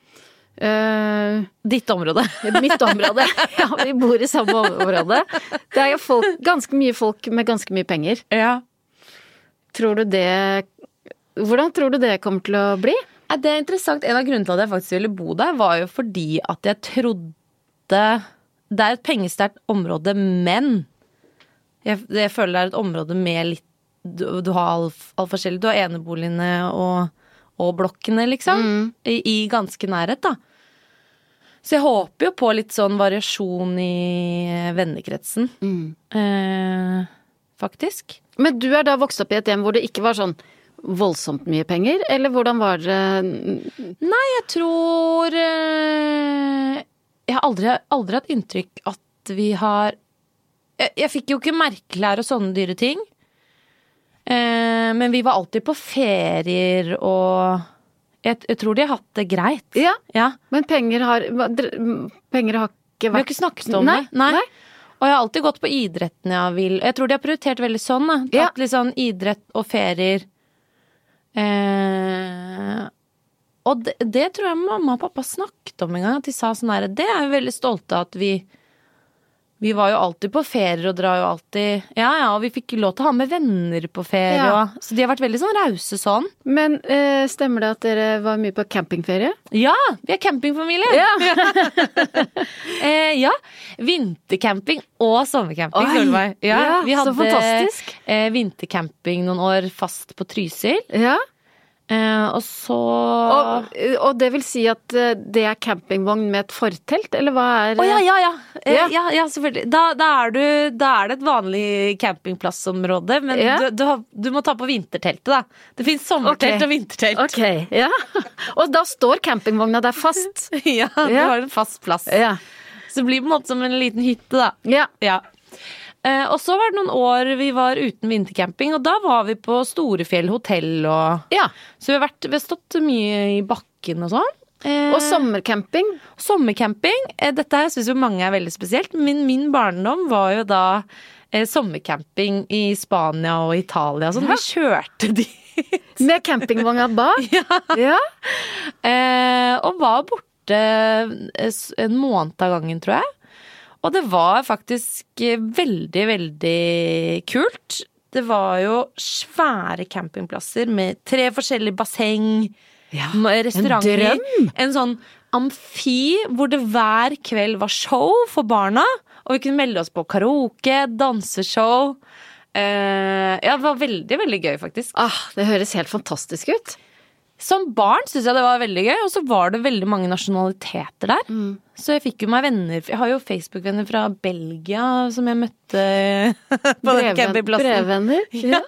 Uh, Ditt område. Mitt område. Ja, vi bor i samme område. Det er jo folk, ganske mye folk med ganske mye penger. Ja. Tror du det Hvordan tror du det kommer til å bli? Ja, det er interessant. En av grunnene til at jeg faktisk ville bo der var jo fordi at jeg trodde det er et pengesterkt område, men jeg, jeg føler det er et område med litt du, du har all, all forskjellig. Du har eneboligene og, og blokkene, liksom. Mm. I, I ganske nærhet, da. Så jeg håper jo på litt sånn variasjon i vennekretsen. Mm. Eh, faktisk. Men du er da vokst opp i et hjem hvor det ikke var sånn voldsomt mye penger, eller hvordan var det? Nei, jeg tror eh, Jeg har aldri, aldri hatt inntrykk at vi har Jeg, jeg fikk jo ikke merkelær og sånne dyre ting. Eh, men vi var alltid på ferier, og jeg, jeg tror de har hatt det greit. Ja, ja. Men penger har Penger har ikke vært Vi har ikke snakket om Nei. det. Nei. Nei. Og jeg har alltid gått på idretten jeg vil. Jeg tror de har prioritert veldig sånn, da. Ja. At litt sånn idrett og ferier. Eh, og det, det tror jeg mamma og pappa snakket om en gang. At de sa sånn her, det er jo veldig stolte av at vi Vi var jo alltid på ferier og drar jo alltid Ja, ja, og vi fikk lov til å ha med venner på ferie. Ja. Og, så de har vært veldig sånn rause sånn. Men eh, stemmer det at dere var mye på campingferie? Ja, vi er campingfamilie. Ja. eh, ja. Vintercamping og sommercamping. Oi, ja, ja, vi hadde så fantastisk. Eh, vintercamping noen år fast på Trysil. Ja. Eh, og så Og, og det vil si at eh, det er campingvogn med et fortelt, eller hva er Å ja, ja, ja. Eh, Ja. ja, ja selvfølgelig. Da, da, er du, da er det et vanlig campingplassområde, men Ja. du, du, har, du må ta på vinterteltet, da. Det finnes sommertelt Ok. og vintertelt. Ok, ja. Og da står campingvogna der fast. ja, du Ja. har en fast plass. Ja. Så det blir på en måte som en liten hytte, da. Ja. Ja. Eh, og så var det noen år vi var uten vintercamping, og da var vi på Storefjell hotell og ja. Så vi har, vært, vi har stått mye i bakken og sånn. Eh, Og sommercamping. sommercamping. Eh, dette her syns jo mange er veldig spesielt, men min barndom var jo da eh, sommercamping i Spania og Italia. Sånn. Ja. Vi kjørte dit. Med campingvogna bak. ja. Ja. Eh, og var borte eh, en måned av gangen, tror jeg. Og det var faktisk veldig, veldig kult. Det var jo svære campingplasser med tre forskjellige basseng, Ja, restauranter. en drøm. En sånn amfi hvor det hver kveld var show for barna. Og vi kunne melde oss på karaoke, danseshow. Eh, ja, det var veldig, veldig gøy, faktisk. Ah, det høres helt fantastisk ut. Som barn synes jeg det var veldig gøy, og så var det veldig mange nasjonaliteter der. Mm. Så jeg fikk jo meg venner, jeg har jo Facebook-venner fra Belgia som jeg møtte på den campingplassen. Brevvenner. Ja.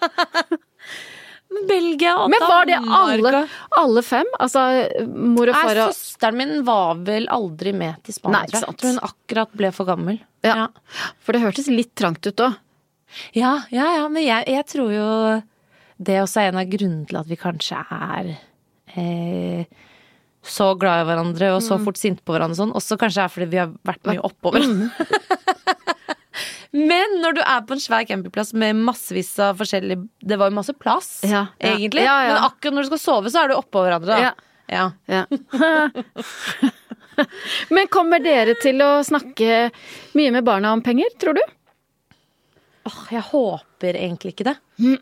Belgia og Men var det Danmark. alle, alle fem? Altså mor og Nei, far og søsteren min var vel aldri med til Spania. Nei, ikke sant. Jeg tror hun akkurat ble for gammel. Ja. Ja, For det hørtes litt trangt ut òg. ja, ja, ja men jeg, jeg tror jo det også er en av grunnene til at vi kanskje er eh, så glad i hverandre og så fort sinte på hverandre sånn. Også kanskje er fordi vi har vært mye oppover. Men når du er på en svær campingplass med massevis av forskjellig Det var jo masse plass, Ja, ja. egentlig. Ja, ja. Men akkurat når du skal sove, så er du oppå hverandre. Da. Ja. Ja. Ja. Men kommer dere til å snakke mye med barna om penger, tror du? Åh, jeg håper egentlig ikke det.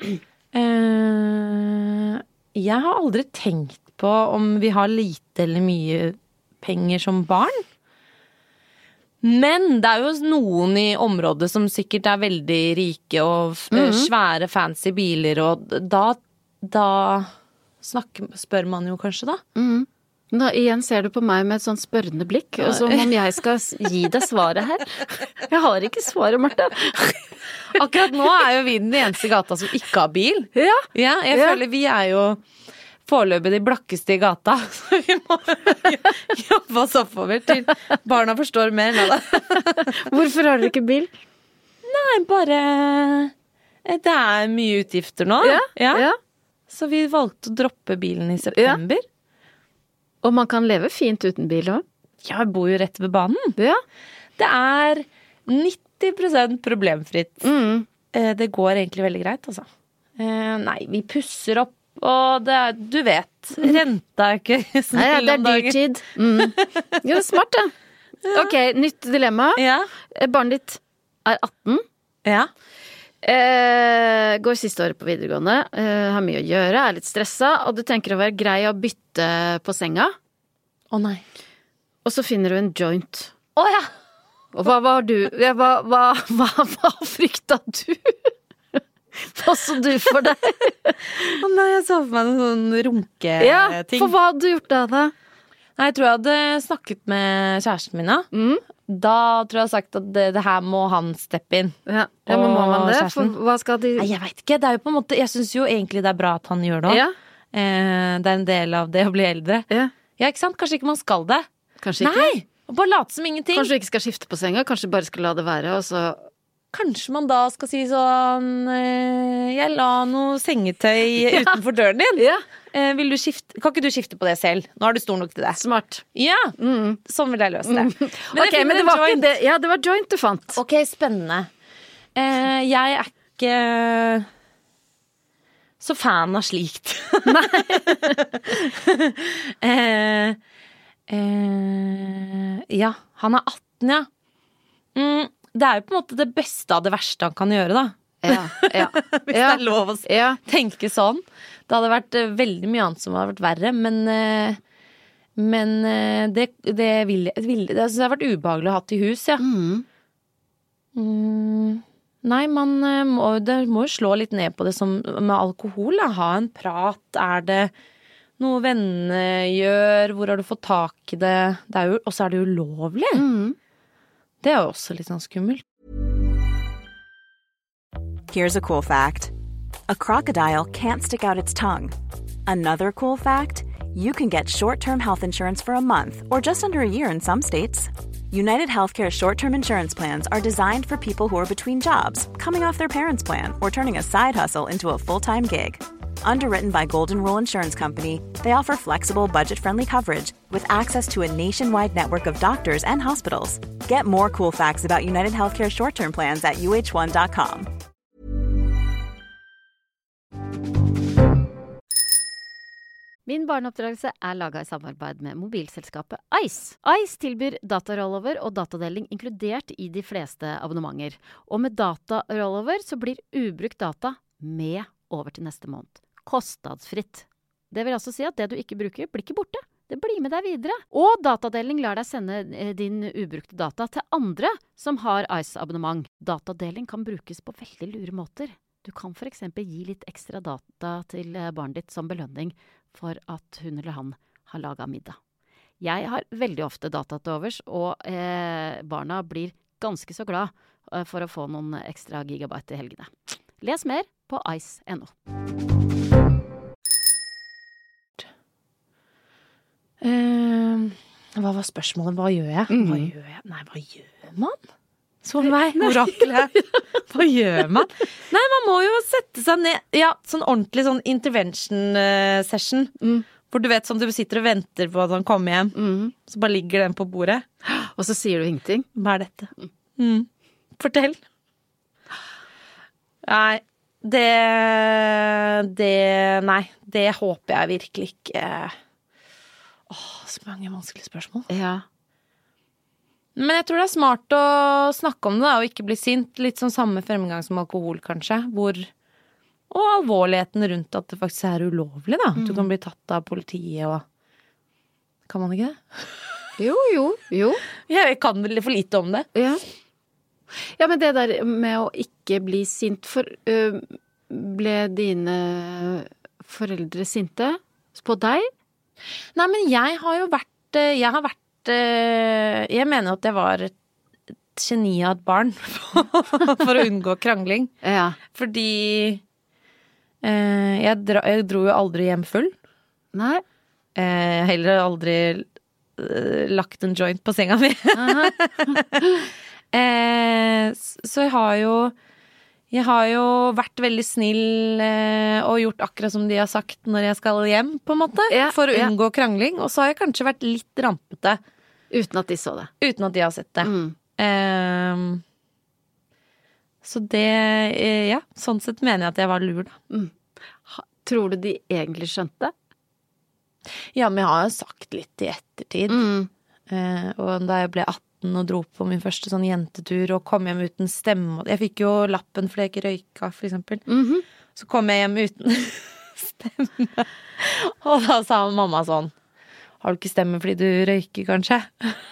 Eh, jeg har aldri tenkt på om vi har lite eller mye penger som barn. Men det er jo noen i området som sikkert er veldig rike og mm. svære fancy biler, og da, da snakker, spør man jo kanskje da. Mm. Nå, igjen ser du på meg med et sånn spørrende blikk, og som om jeg skal gi deg svaret her. Jeg har ikke svaret, Martha. Akkurat nå er jo vi den eneste gata som ikke har bil. Ja. Ja, jeg Ja. føler vi er jo foreløpig de blakkeste i gata, så vi må jobbe oss oppover til barna forstår mer av det. Hvorfor har dere ikke bil? Nei, bare det er mye utgifter nå. Ja, ja. Så vi valgte å droppe bilen i september. Og man kan leve fint uten bil òg. Ja, jeg bor jo rett ved banen. Ja. Det er nitti prosent problemfritt. Mm. Eh, Det går egentlig veldig greit, altså. Eh, Nei, vi pusser opp, og det er, du vet, renta er ikke Nei, ja, snill det om er dagen. dyrtid. Mm. Jo, det er smart, det. Ok, nytt dilemma. Ja, Barnet ditt er atten. ja. Eh, går siste året på videregående, eh, har mye å gjøre, er litt stressa, og du tenker å være grei å bytte på senga, Å nei. og så finner du en joint. Å ja. Og hva var du? Ja, hva, hva, hva, hva frykta du? Hva så du for deg? Å nei, jeg så for meg noen sånn runketing. Ja, for hva hadde du gjort da, da? Nei, jeg tror jeg hadde snakket med kjæresten min, ja. Mm. Da tror jeg jeg har sagt at det, det her må han steppe inn. Ja, ja men må man det? For hva skal de... Nei, jeg vet ikke, det er jo på en måte Jeg synes jo egentlig det er bra at han gjør det også. Ja. eh, Det er en del av det å bli eldre. Ja. Ja, ikke sant? Kanskje ikke man skal det. Kanskje ikke. Nei, bare late som ingenting. Kanskje du ikke skal skifte på senga, kanskje bare skal la det være, og så... Kanskje man da skal si sånn eh, Jeg la noe sengetøy ja. Utenfor døren din. Ja. Eh, vil du skifte? Kan ikke du skifte på det selv? Nå er du stor nok til det. Smart. Ja, mm. Sånn vil jeg løse det. Mm. Men, okay, men det var ikke det. Ja, det var joint du fant. Ok, spennende. Eh, jeg er ikke så fan av slikt. Nei. eh, eh, ja, han er atten, ja. Mm. Det er jo på en måte det beste av det verste han kan gjøre, da. Ja, ja. Hvis ja. Det er lov å ja. Tenke sånn. Det hadde vært uh, veldig mye annet som hadde vært verre, men uh, Men uh, det, det ville vil, Det synes jeg har vært ubehagelig å ha til hus, ja. Mm. Mm, nei, man uh, må, det må jo slå litt ned på det som med alkohol, da. Ha en prat. Er det noe vennene gjør? Hvor har du fått tak i det? Det er jo, og så er det ulovlig. Mm. Det er jo også litt sånn skummelt. Here's a cool fact. A crocodile can't stick out its tongue. Another cool fact, you can get short-term health insurance for a month or just under a year in some states. United Healthcare short-term insurance plans are designed for people who are between jobs, coming off their parents' plan, or turning a side hustle into a full-time gig. Underwritten by Golden Rule Insurance Company, they offer flexible, budget-friendly coverage with access to a nationwide network of doctors and hospitals. Get more cool facts about United Healthcare short-term plans at U H one dot com. Min barneoppdragelse er laget i samarbeid med mobilselskapet Ice. Ice tilbyr datarollover og datadeling inkludert i de fleste abonnementer. Og med datarollover så blir ubrukt data med over til neste måned. Kostnadsfritt. Det vil altså si at det du ikke bruker, blir ikke borte. Det blir med deg videre. Og datadeling lar deg sende din ubrukte data til andre som har Ice-abonnement. Datadeling kan brukes på veldig lure måter. Du kan for eksempel gi litt ekstra data til barnet ditt som belønning for at hun eller han har laget middag. Jeg har veldig ofte data til overs, og eh, barna blir ganske så glad eh, for å få noen ekstra gigabyte i helgene. Les mer på ice punktum no. Uh, hva var spørsmålet? Hva gjør jeg? Mm. Hva gjør jeg? Nei, hva gjør man? Solveig, oraklet. Hva gjør man? Nei, man må jo sette seg ned. Ja, sånn ordentlig sånn intervention uh, session. Mm. Hvor du vet sånn, du sitter og venter på at han kommer hjem. Mm. Så bare ligger den på bordet. Og så sier du ingenting. Hva er dette? Mm. Fortell. Nei, det Det Nei, det håper jeg virkelig ikke. Åh, så mange vanskelige spørsmål. Ja. Men jeg tror det er smart å snakke om det da, og ikke bli sint. Litt sånn samme fremgang som alkohol, kanskje. Hvor, og alvorligheten rundt at det faktisk er ulovlig, da. Mm. Du kan bli tatt av politiet og... Kan man ikke det? Jo, jo, jo. Jeg kan vel for lite om det. Ja. Ja, men det der med å ikke bli sint for... Øh, ble dine foreldre sinte på deg? Nei, men jeg har jo vært Jeg har vært Jeg mener at jeg var et geni av et barn for å unngå krangling. Ja. Fordi eh, jeg, dra, jeg dro jo aldri hjem full. Nei. Eh, heller aldri eh, lagt en joint på senga mi. eh, så jeg har jo Jeg har jo vært veldig snill eh, og gjort akkurat som de har sagt når jeg skal hjem, på en måte. Ja, for å unngå ja. krangling. Og så har jeg kanskje vært litt rampete. Uten at de så det. Uten at de har sett det. Mm. Eh, så det eh, Ja, sånn sett mener jeg at jeg var lur, da. Mm. Tror du de egentlig skjønte? Ja, men jeg har jo sagt litt i ettertid. Mm. Eh, og da jeg ble atten og dro på min første sånn jentetur og kom hjem uten stemme. Jeg fikk jo lappen fordi jeg ikke røyka, for eksempel. Mm-hmm. Så kom jeg hjem uten stemme. Og da sa mamma sånn, har du ikke stemme fordi du røyker, kanskje?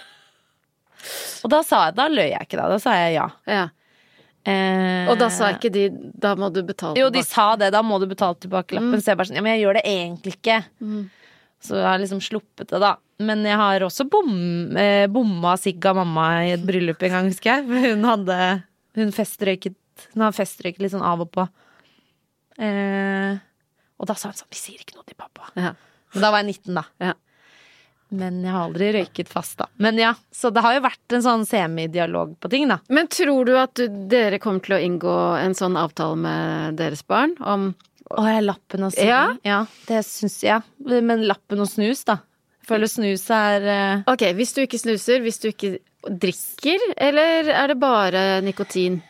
Og da sa jeg, da løy jeg ikke da. Da sa jeg ja. Ja. Eh, og da sa ikke de, da må du betale tilbake. Jo, de sa det, da må du betale tilbake lappen. Mm. Så jeg bare sånn, ja, men jeg gjør det egentlig ikke. Mm. Så jeg har liksom sluppet det da. Men jeg har også bom, eh, bomma sigg av mamma i et bryllup en gang, husker jeg. Hun hadde, hun festrøyket, hun har festrøyket litt sånn av og på. Eh, og da sa hun sånn, vi sier ikke noe til pappa. Ja. Men da var jeg nitten da. Ja. Men jeg har aldri røyket fast da. Men ja, så det har jo vært en sånn semidialog på ting da. Men tror du at du, dere kommer til å inngå en sånn avtale med deres barn om... Å, jeg lappen og snus. Ja? Ja, det synes jeg. Men lappen og snus da. Jeg føler snus er... Uh... Ok, hvis du ikke snuser, hvis du ikke drikker, eller er det bare nikotin?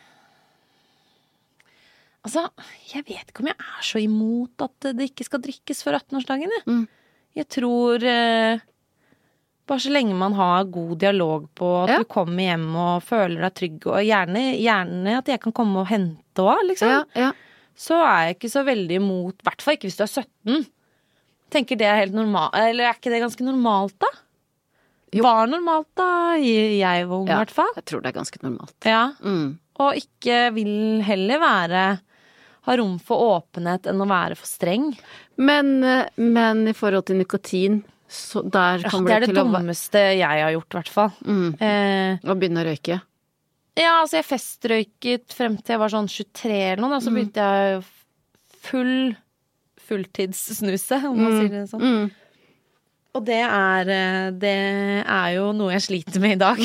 Altså, jeg vet ikke om jeg er så imot at det ikke skal drikkes før atten-årsdagen. Jeg, Mm. jeg tror... Uh... Bare så lenge man har god dialog på at Ja. du kommer hjem og føler deg trygg, og gjerne, gjerne at jeg kan komme og hente også, liksom. Ja, ja. Så er jeg ikke så veldig imot, i hvert fall ikke hvis du er sytten. Tenker det er helt normalt, eller er ikke det ganske normalt da? Jo. Var normalt da, jeg var ung i Ja, hvert fall. jeg tror det er ganske normalt. Ja, Mm. og ikke vil heller være, ha rom for åpenhet enn å være for streng. Men, eh, men i forhold til nikotin, så der Ja, kommer det er det det til å... dummeste jeg har gjort i hvert fall. Mm. Eh, Å begynne å røyke. Ja, altså jeg festrøyket frem til jeg var sånn tjuetre eller noe, da, så begynte jeg full, fulltidssnuse, om man sier det sånn. Mm. Og det er, det er jo noe jeg sliter med i dag.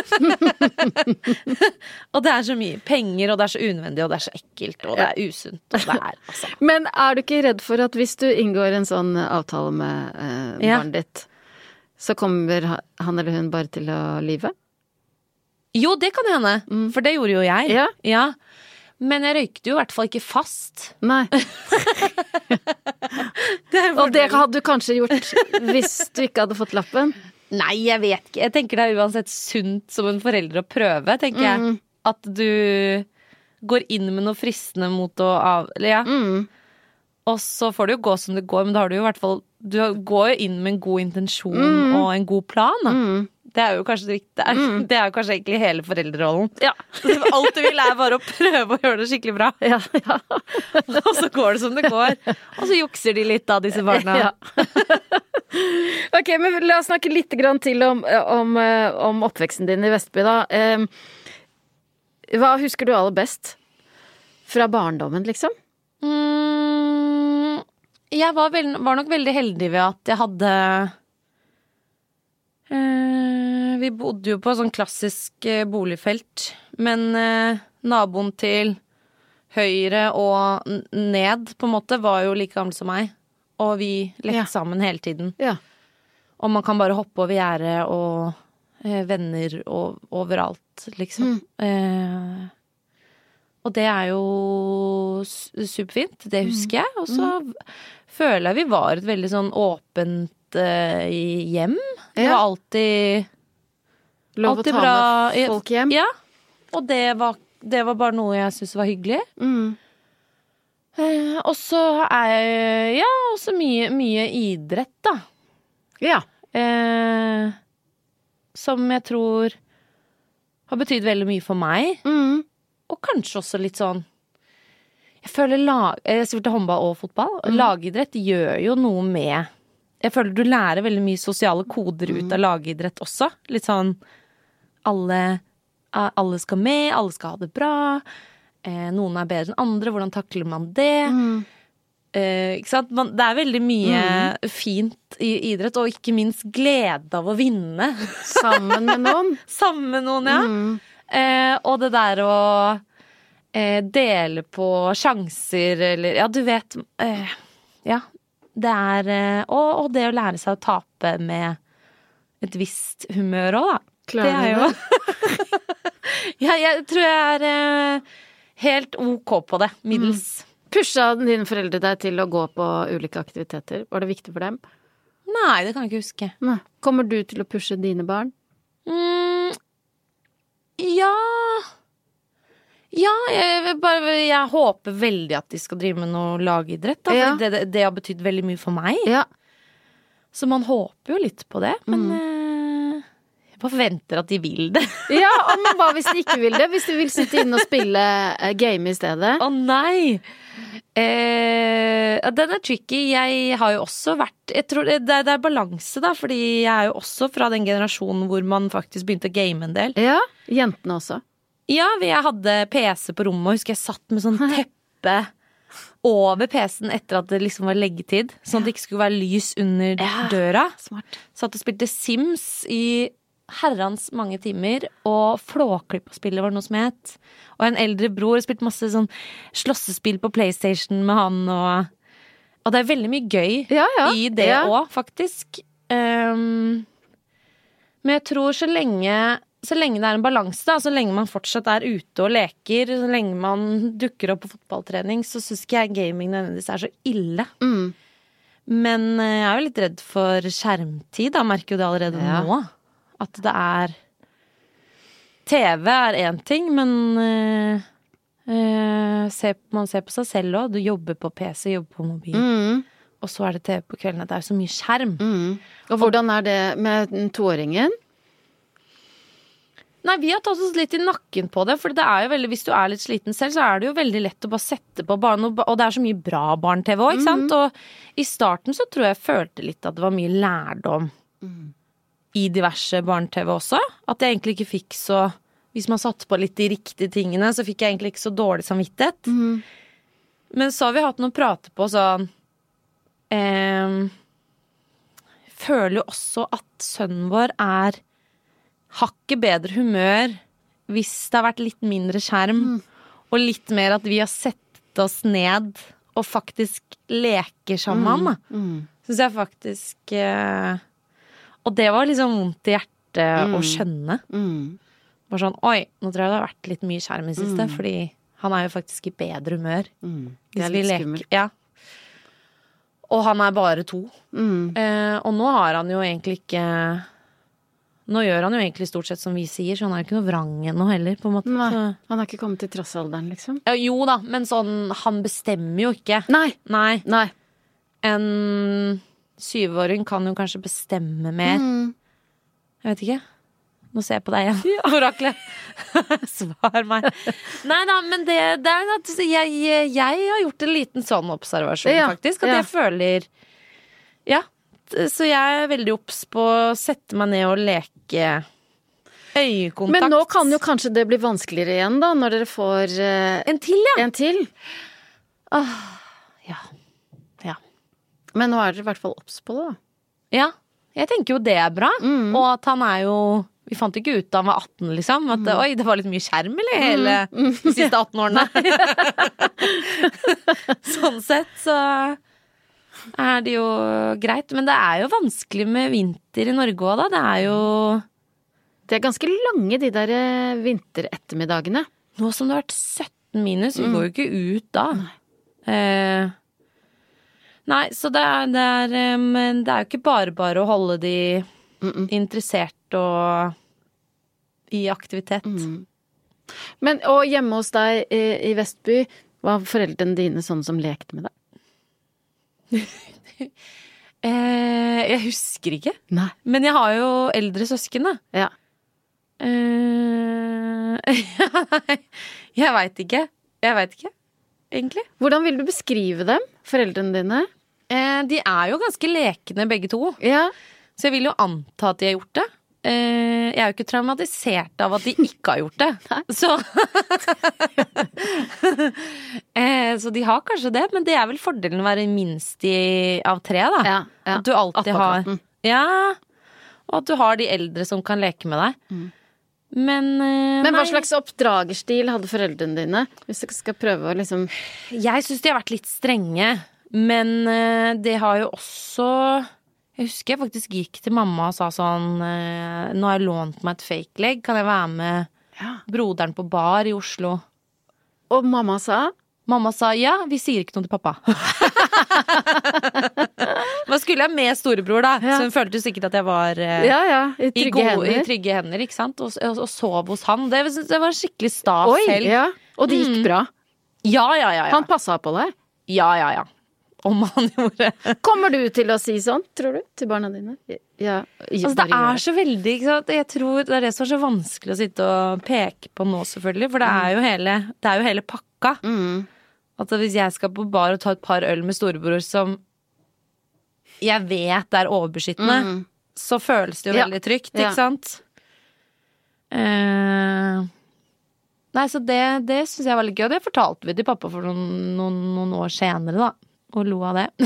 Og det er så mye penger, og det er så unødvendig, og det er så ekkelt, og det er usunt, og det er, altså. Men er du ikke redd for at hvis du inngår en sånn avtale med eh, Ja. barnet ditt, så kommer ha- han eller hun bare til å lyve? Jo, det kan hende, for det gjorde jo jeg. Ja. Ja. Men jeg røykte jo i hvert fall ikke fast. Nei. Og det hadde du kanskje gjort hvis du ikke hadde fått lappen? Nei, jeg vet ikke. Jeg tenker det er uansett sunt som en forelder å prøve, tenker jeg. Mm. At du går inn med noe fristende mot å av... Eller ja. Mm. Og så får det jo gå som det går, men da har du jo i hvert fall... Du går jo inn med en god intensjon Mm. og en god plan, da. Mm. Det er jo kanskje det, det, er, det er jo kanskje egentlig hele foreldrerollen. Ja. Alt du vil er bare å prøve å gjøre det skikkelig bra. Ja, ja. Og så går det som det går. Og så jukser de litt da, disse barna. Ja. Ok, men la oss snakke litt grann til om, om, om oppveksten din i Vestby da. Eh, hva husker du aller best fra barndommen, liksom? Mm, jeg var, vel, var nok veldig heldig ved at jeg hadde eh, Vi bodde jo på sånn klassisk eh, boligfelt, men eh, naboen til høyre og n- ned på en måte var jo like gammel som meg, og vi lekte Ja. sammen hele tiden. Ja. Og man kan bare hoppe over gjerdet og eh, venner og, overalt, liksom. Eh, og det er jo s- superfint, det husker jeg. Og så føler jeg vi var et veldig sånn åpent eh, hjem. Det Ja. var alltid Lov å alltid ta bra. med folk hjem? Ja, og det var, det var bare noe jeg syntes var hyggelig. Mm. Eh, og så er jeg, ja, også mye, mye idrett, da. Ja. Eh, som jeg tror har betydd veldig mye for meg. Mm. Og kanskje også litt sånn Jeg føler lag, jeg spilte håndball og fotball. Lagidrett gjør jo noe med Jeg føler du lærer veldig mye sosiale koder ut av lagidrett også. Litt sånn alle, alle skal med, alle skal ha det bra. Eh, noen er bedre enn andre. Hvordan takler man det? Mm. Eh, ikke sant? Man, det er veldig mye fint i idrett, og ikke minst glede av å vinne. Sammen med noen? Sammen med noen, ja. Mm. Eh, og det der å eh, dele på sjanser, eller ja, du vet eh, Ja, det er eh, og, og det å lære seg å tape med et visst humør òg, da. Klarer det er du jo Ja, jeg tror jeg er eh, helt ok på det. Middels. Pusha dine foreldre deg til å gå på ulike aktiviteter? Var det viktig for dem? Nei, det kan jeg ikke huske. Nei. Kommer du til å pushe dine barn? Mm, ja Ja, jeg, vil bare, jeg håper veldig at de skal drive med noe lagidrett, da, Ja. for det, det, det har betydd veldig mye for meg. Ja. Så man håper jo litt på det, men eh, Jeg bare forventer at de vil det. Ja, men hva hvis de ikke vil det? Hvis du vil sitte inne og spille uh, game i stedet? Å nei! Eh, den er tricky. Jeg har jo også vært jeg tror det, det er balanse da, fordi jeg er jo også fra den generasjonen hvor man faktisk begynte å game en del. Ja, jentene også. Ja, jeg hadde P C på rommet, og husker jeg satt med sånn teppe over P C-en etter at det liksom var leggetid, sånn at det ikke skulle være lys under ja, døra. Smart. Satt og spilte Sims i herrens mange timer, og Flåklypa-spillet var noe som het. Og en eldre bror spilte masse sånn slåssespill på PlayStation med han, og, og det er veldig mye gøy ja, ja. i det ja. også, faktisk. Um, men jeg tror så lenge, så lenge det er en balanse, da, så lenge man fortsatt er ute og leker, så lenge man dukker opp på fotballtrening, så synes ikke jeg gaming nødvendigvis er så ille. Mm. Men jeg er jo litt redd for skjermtid, da merker jo det allerede ja. nå. At det er T V er en ting, men uh, uh, se, man ser på seg selv også. Du jobber på P C, jobber på mobil. Mm. Og så er det T V på kvelden. Det er jo så mye skjerm. Mm. Og hvordan er det med toåringen? Nei, vi har tatt oss litt i nakken på det. For det er jo veldig, hvis du er litt sliten selv, så er det jo veldig lett å bare sette på barn. Og det er så mye bra barn-T V også, ikke sant? Mm. Og i starten så tror jeg jeg følte litt at det var mye lærdom. Mm. I diverse barne-T V også. At jeg egentlig ikke fikk så hvis man satt på litt de riktige tingene, så fikk jeg egentlig ikke så dårlig samvittighet. Mm. Men så har vi hatt noe å prate på sånn eh, føler jo også at sønnen vår er hakket bedre humør hvis det har vært litt mindre skjerm, mm. og litt mer at vi har sett oss ned og faktisk leker sammen. Mm. Mm. Synes jeg faktisk eh, og det var liksom vondt i hjertet mm. å skjønne. Mm. Bare sånn, oi, nå tror jeg det har vært litt mye skjerm i siste, mm. fordi han er jo faktisk i bedre humør. Mm. Det er litt skummelt. Ja. Og han er bare to. Mm. Eh, og nå har han jo egentlig ikke Nå gjør han jo egentlig stort sett som vi sier, så han er jo ikke noe vrang ennå heller, på en måte. Nei, så. Han har ikke kommet til trassalderen, liksom? Ja, jo da, men sånn, han bestemmer jo ikke. Nei. Nei. Nei. En syvåring kan jo kanskje bestemme mer. Mm. Jeg vet ikke. Nå ser jeg på deg igjen, ja. Oraklet. Svar meg. Nei da, men det, det er at jeg, jeg har gjort en liten sånn observasjon, ja. faktisk. At ja. jeg føler Ja, så jeg er veldig obs på å sette meg ned og leke øyekontakt. Men nå kan jo kanskje det bli vanskeligere igjen, da, når dere får uh, En til, ja. En til. Åh, ja. Ja. Men nå er dere i hvert fall obs på det, da. Ja, jeg tenker jo det er bra. Mm. Og at han er jo Vi fant ikke ut da han var atten, liksom. At mm. oi, det var litt mye skjerm, eller? Hele mm. de siste atten årene. Sånn sett, så er det jo greit. Men det er jo vanskelig med vinter i Norge også, da. Det er jo Det er ganske lange, de der vinterettermiddagene. Nå som det har vært sytten minus, vi mm. går jo ikke ut da. Nei, eh, nei så det er, det er Men det er jo ikke bare bare å holde de Mm-mm. interessert og i aktivitet. Mm. Men, og hjemme hos deg i, i Vestby, var foreldrene dine sånn som lekte med deg? eh, jeg husker ikke. Nei. Men jeg har jo eldre søsken, da. Ja. Eh, jeg vet ikke. Jeg vet ikke, egentlig. Hvordan vil du beskrive dem, foreldrene dine? Eh, de er jo ganske lekende begge to. Ja. Så jeg vil jo anta at de har gjort det. Uh, jeg er jo ikke traumatisert av at de ikke har gjort det. Så uh, Så de har kanskje det, men det er vel fordelen å være minst i, av tre, da. Ja, ja. At du alltid har Ja, og at du har de eldre som kan leke med deg. Mm. Men uh, Men hva nei. slags oppdragerstil hadde foreldrene dine? Hvis du skal prøve å liksom Jeg synes de har vært litt strenge, men uh, det har jo også Jeg husker jeg faktisk gikk til mamma og sa sånn Nå har jeg lånt meg et fake leg, kan jeg være med ja. broderen på bar i Oslo? Og mamma sa? Mamma sa ja, vi sier ikke noe til pappa. Hva skulle jeg med storebror da? Ja. Så hun følte jo sikkert at jeg var ja, ja, i, trygge i, gode, hender. i trygge hender. Ikke sant? Og, og, og sov hos han. Det, det var skikkelig stas Oi, selv. Ja. Og det gikk mm. bra? Ja, ja, ja, ja. Han passet på deg? Ja, ja, ja. om han gjorde. Kommer du til å si sånn, tror du, til barna dine? Ja, altså det er så veldig, ikke sant? Jeg tror det er det som er så vanskelig å sitte og peke på nå selvfølgelig, for det er jo hele, det er jo hele pakka. Mm. At hvis jeg skal på bar og ta et par øl med storebror som jeg vet er overbeskyttende, mm. så føles det jo ja. veldig trygt, ikke ja. sant? Eh, nei, så det, det synes jeg var litt gøy. Det fortalte vi til pappa for noen, noen, noen år senere da, og lo av det.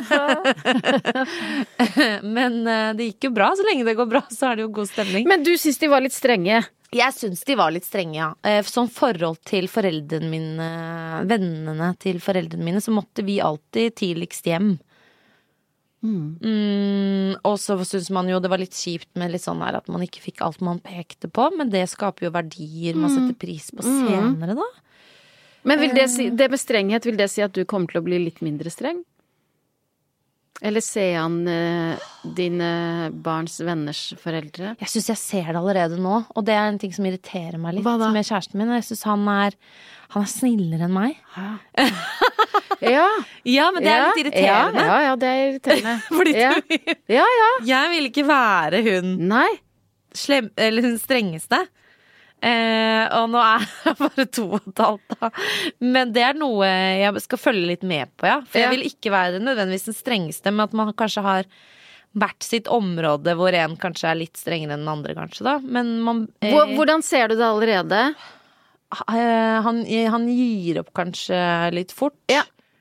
Men eh, det gikk jo bra. Så lenge det går bra, så er det jo god stemning. Men du synes de var litt strenge? Jeg synes de var litt strenge, ja. eh, Sånn forhold til foreldrene mine, vennene til foreldrene mine, så måtte vi alltid tidligst hjem. Mm. Mm, og så synes man jo det var litt kjipt med litt sånn her at man ikke fikk alt man pekte på, men det skaper jo verdier man setter pris på senere da. Men vil det si, det med strenghet, vil det si at du kommer til å bli litt mindre streng? Eller ser han uh, dine barns venners foreldre? Jeg synes jeg ser det allerede nå, og det er en ting som irriterer meg litt med kjæresten min. Jeg synes han er han er snillere enn meg. Ja. Ja, men det er litt irriterende. Ja, ja, det er irriterende. Fordi ja. du, ja, ja. Jeg vil ikke være hun Nei. Slem, eller hun strengeste. Eh, og nå er jeg bare to og et halvt da. Men det er noe jeg skal følge litt med på, ja. For jeg vil ikke være nødvendigvis den strengeste, men at man kanskje har hvert sitt område hvor en kanskje er litt strengere enn den andre, kanskje da. Men man, eh, hvordan ser du det allerede? Han, han gir opp kanskje litt fort. Ja.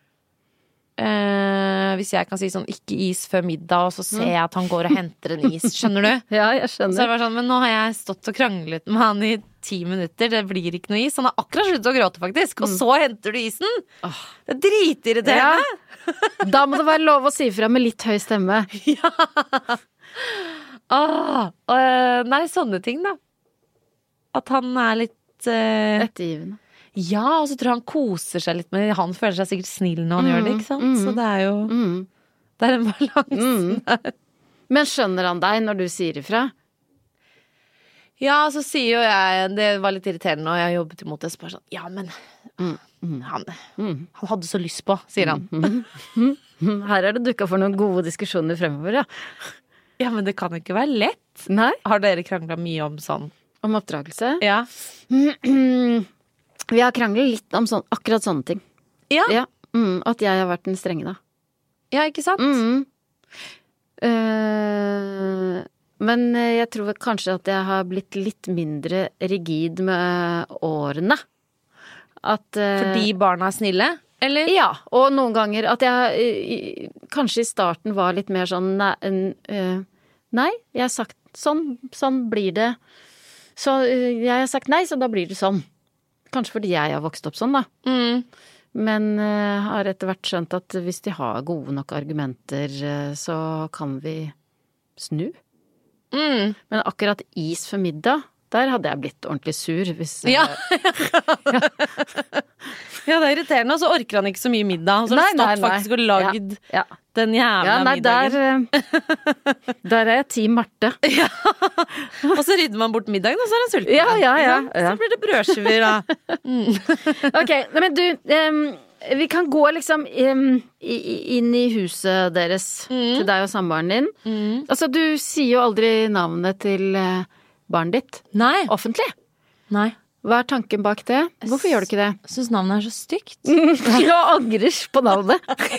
Eh, hvis jeg kan si sånn ikke is før middag, og så ser jeg at han går og henter en is, skjønner du? Ja, jeg skjønner. Så det var sånn, men nå har jeg stått og kranglet med han i ti minutter, det blir ikke noe is. Han har akkurat sluttet å gråte faktisk, og så henter du isen. Oh. Det er dritirriterende. Ja. Da må det være lov å si fra med litt høy stemme. Ja. Ah, uh, nei, sånne ting da. At han er litt uh, ettergivende. Ja, og så tror jeg han koser seg litt med han føler seg sikkert snill når han mm, gjør det, ikke sant? Mm, så det er jo mm. det er en balanse mm. der. Men skjønner han deg når du sier ifra? Ja, så sier jo jeg, det var litt irriterende og jeg jobbet imot det, så bare sånn, ja, men mm, mm. Han, mm. han hadde så lyst på, sier han. Mm. Her er det dukket for noen gode diskusjoner fremover, ja. Ja, men det kan jo ikke være lett. Nei. Har dere kranglet mye om sånn? Om oppdragelse? Ja. Vi har kranglet litt om sånn, akkurat sånne ting. Ja. Ja. Mm, at jeg har vært den strenge da. Ja, ikke sant? Mm. Uh, men jeg tror kanskje at jeg har blitt litt mindre rigid med årene. At, uh, Fordi barna er snille? Eller? Ja, og noen ganger at jeg uh, kanskje i starten var litt mer sånn nei, uh, nei jeg har sagt sånn, sånn blir det. Så uh, jeg har sagt nei, så da blir det sånn. Kanskje fordi jeg har vokst opp sånn da. Mm. Men uh, har etter hvert skjønt at hvis de har gode nok argumenter, uh, så kan vi snu. Mm. Men akkurat is for middag, der hadde jeg blitt ordentlig sur. Hvis, ja. ja. Ja, det er irriterende, og så orker han ikke så mye middag. Og så har du stått faktisk og lagd ja. Ja. den jævla ja, nei, middagen. Der, der er jeg team Marte. Ja. Og så rydder man bort middagen, og så er han sulten. Ja, ja, ja, ja. Så blir det brødskiver, da. Mm. Ok, men du, um, vi kan gå liksom um, inn i huset deres, mm. til deg og samboeren din. Mm. Altså, du sier jo aldri navnet til uh, barnet ditt. Nei. Offentlig. Nei. Hva er tanken bak det? Hvorfor gjør du ikke det? Jeg synes navnet er så stygt. Du angrer på navnet.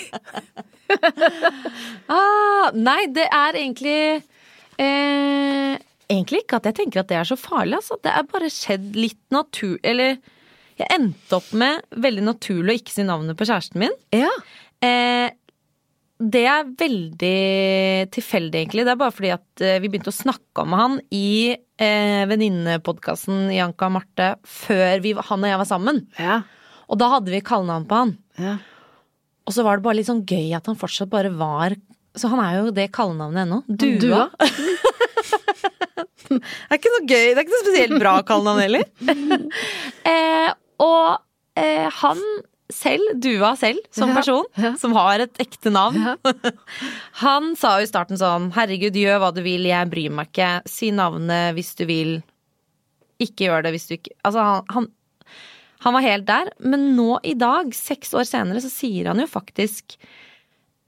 ah, nei, det er egentlig eh, egentlig ikke at jeg tenker at det er så farlig, altså. Det er bare skjedd litt natur... Eller jeg endte opp med veldig naturlig å ikke si navnet på kjæresten min. Ja. Eh, det er veldig tilfeldig egentlig. Det er bare fordi at eh, vi begynte å snakke om han i eh, venninnepodcasten Janka og Marte før vi, han og jeg var sammen. Ja. Og da hadde vi kallenavn på han. Ja. Og så var det bare litt sånn gøy at han fortsatt bare var. Så han er jo det kallenavnet ennå. Dua. Dua. Det er ikke noe gøy. Det er ikke noe spesielt bra kallenavn heller. eh, og eh, han selv, Dua selv, som person, ja, ja. som har et ekte navn. Ja. Han sa jo i starten sånn, herregud, gjør hva du vil, jeg bryr meg ikke. Si navnet hvis du vil. Ikke gjør det hvis du ikke... Altså, han, han, han var helt der. Men nå i dag, seks år senere, så sier han jo faktisk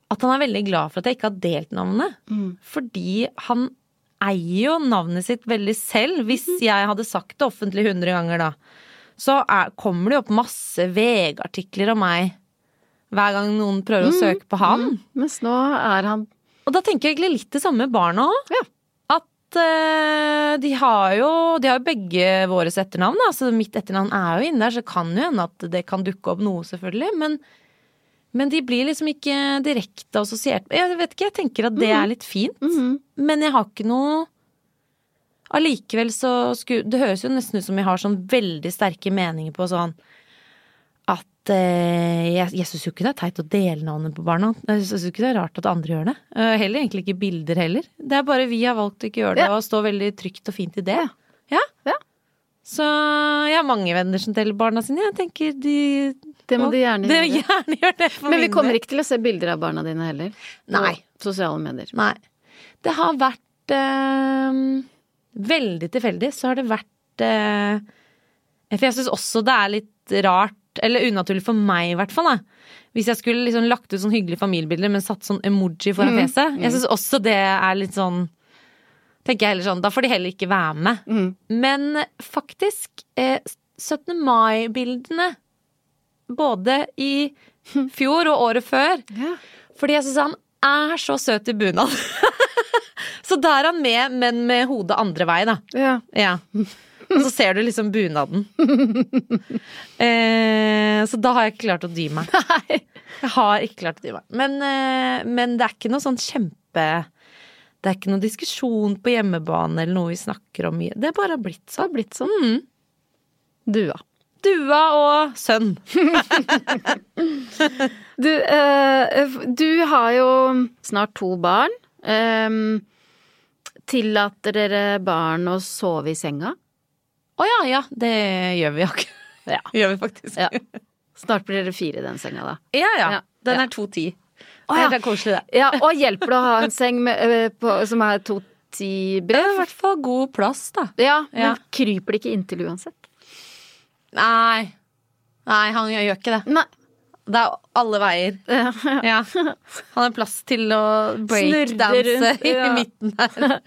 at han er veldig glad for at jeg ikke har delt navnet. Mm. Fordi han eier jo navnet sitt veldig selv. Hvis mm. jeg hadde sagt det offentlig hundre ganger da, så er, kommer det opp masse V G-artikler om meg hver gang noen prøver mm. å søke på han. Mm. Mens nå er han... Og da tenker jeg egentlig litt det samme med barna også. Ja. At uh, de har jo de har jo begge våres etternavn, da. Så mitt etternavn er jo inne der, så kan jo hende at det kan dukke opp noe selvfølgelig, men, men de blir liksom ikke direkte assosiert. Jeg vet ikke, jeg tenker at det mm. er litt fint, mm. men jeg har ikke noe allikevel så sku, det høres jo nesten ut som jeg har sånn veldig sterke meninger på sånn at eh, jeg, jeg synes jo ikke det er teit å dele navnet på barna. Jeg synes jo ikke det er rart at andre gjør det. Heller egentlig ikke bilder heller. Det er bare vi har valgt å ikke gjøre det, ja. Og stå veldig trygt og fint i det. Ja. Ja. Så jeg har mange venner som deler barna sine. Jeg tenker de... Det må de gjerne gjøre. De gjerne gjør det for Men vi kommer ikke til å se bilder av barna dine heller. Nei. På sosiale medier. Nei. Det har vært eh, veldig tilfeldig, så har det vært eh, for jeg synes også det er litt rart eller unaturlig for meg i hvert fall da. Hvis jeg skulle liksom lagt ut sånn hyggelige familiebilder, men satt sånn emoji foran mm. fjeset. Jeg synes også det er litt sånn, tenker jeg heller sånn, da får de heller ikke være med. Mm. Men faktisk, eh, syttende mai-bildene, både i fjor og året før, ja. Fordi jeg synes han er så søt i bunad. Så da er han med, men med hodet andre vei da. Ja. Ja. Og så ser du liksom bunaden. eh, så da har jeg ikke klart å dy meg. Nei. Jeg har ikke klart å dy meg. Men, eh, men det er ikke noe sånn kjempe... Det er ikke noe diskusjon på hjemmebane eller noe vi snakker om mye. Det er bare blitt sånn. Det har blitt sånn. Mm. Dua. Dua og sønn. du, eh, du har jo snart to barn. Eh, tillater dere barn å sove i senga? Å ja, ja, det gjør vi jo ikke. Ja. Gjør vi faktisk. Ja. Snart blir dere fire i den senga da. Ja, ja. ja. Den er to ti. Å ja. Det er koselig det. Ja, og hjelper det å ha en seng med, uh, på, som er to ti brev? Det er i hvert fall god plass da. Ja, men ja. Kryper det ikke inntil uansett? Nei. Nei, han gjør ikke det. Nei. Det er alle veier. Ja. Ja. Han har plass til å breakdance i ja. Midten der.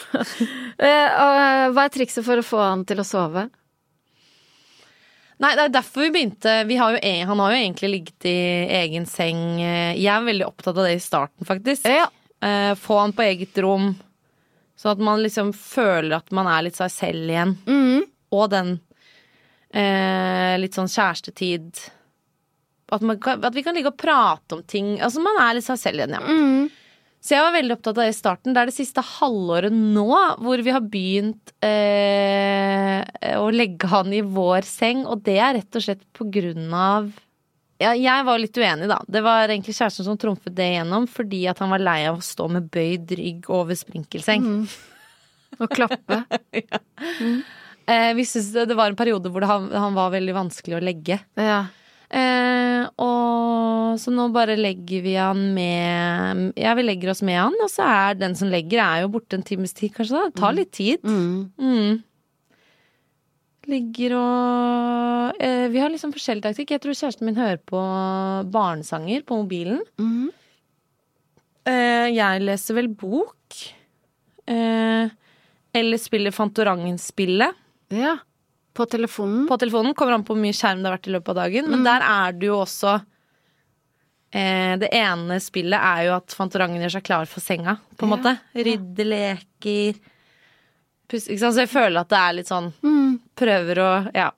Hva er trikset for å få han til å sove? Nei, det er derfor vi begynte vi har jo, Han har jo egentlig ligget i egen seng. Jeg er veldig opptatt av det i starten faktisk. Ja. Få han på eget rom, så at man liksom føler at man er litt seg selv igjen. Mm. Og den eh, litt sånn kjærestetid, at, man, at vi kan ligge og prate om ting. Altså man er litt seg selv igjen, ja. Mm. Så jeg var veldig opptatt av det i starten. Det er det siste halvåret nå hvor vi har begynt eh, å legge han i vår seng, og det er rett og slett på grunn av ja, jeg var litt uenig da. Det var egentlig kjæresten som trumfet det igjennom, fordi at han var lei av å stå med bøyd rygg over sprinkelseng. Mm. Og klappe. Ja. Mm. Eh, vi synes det, det var en periode hvor det, han, han var veldig vanskelig å legge. Ja. Eh, og så nå bare legger vi han med ja, vi legger oss med han, og så er den som legger er jo borte en times tid kanskje da, det tar litt tid. Mm. Mm. Ligger og eh, vi har liksom forskjellig taktikk. Jeg tror kjæresten min hører på barnesanger på mobilen. Mm. eh, Jeg leser vel bok eh, eller spiller Fantorangen-spillet. Ja. På telefonen? På telefonen, kommer an på hvor mye skjerm det har vært i løpet av dagen. Men mm. der er det jo også eh, det ene spillet er jo at Fantorangen gjør seg klar for senga, på en ja. Måte. Rydde, leker pus, ikke sant? Så jeg føler at det er litt sånn mm. prøver å, ja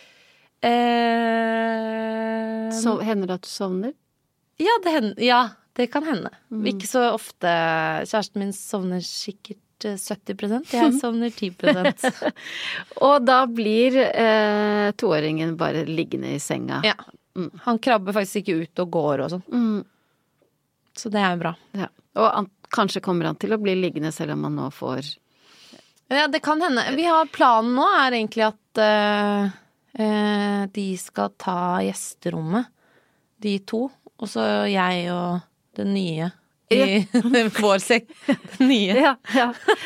eh, så, Hender det at du sovner? Ja, det, hender, ja, det kan hende mm. Ikke så ofte. Kjæresten min sovner sikkert sytti prosent, jeg sovner ti prosent. Og da blir eh, toåringen bare liggende i senga. Ja, mm. Han krabber faktisk ikke ut og går og sånn. Mm. Så det er jo bra. Ja. Og han, kanskje kommer han til å bli liggende selv om han nå får... Ja, det kan hende. Vi har planen nå er egentlig at eh, eh, de skal ta gjesterommet, de to, og så jeg og den nye i vår seng. Den nye. Ja, ja.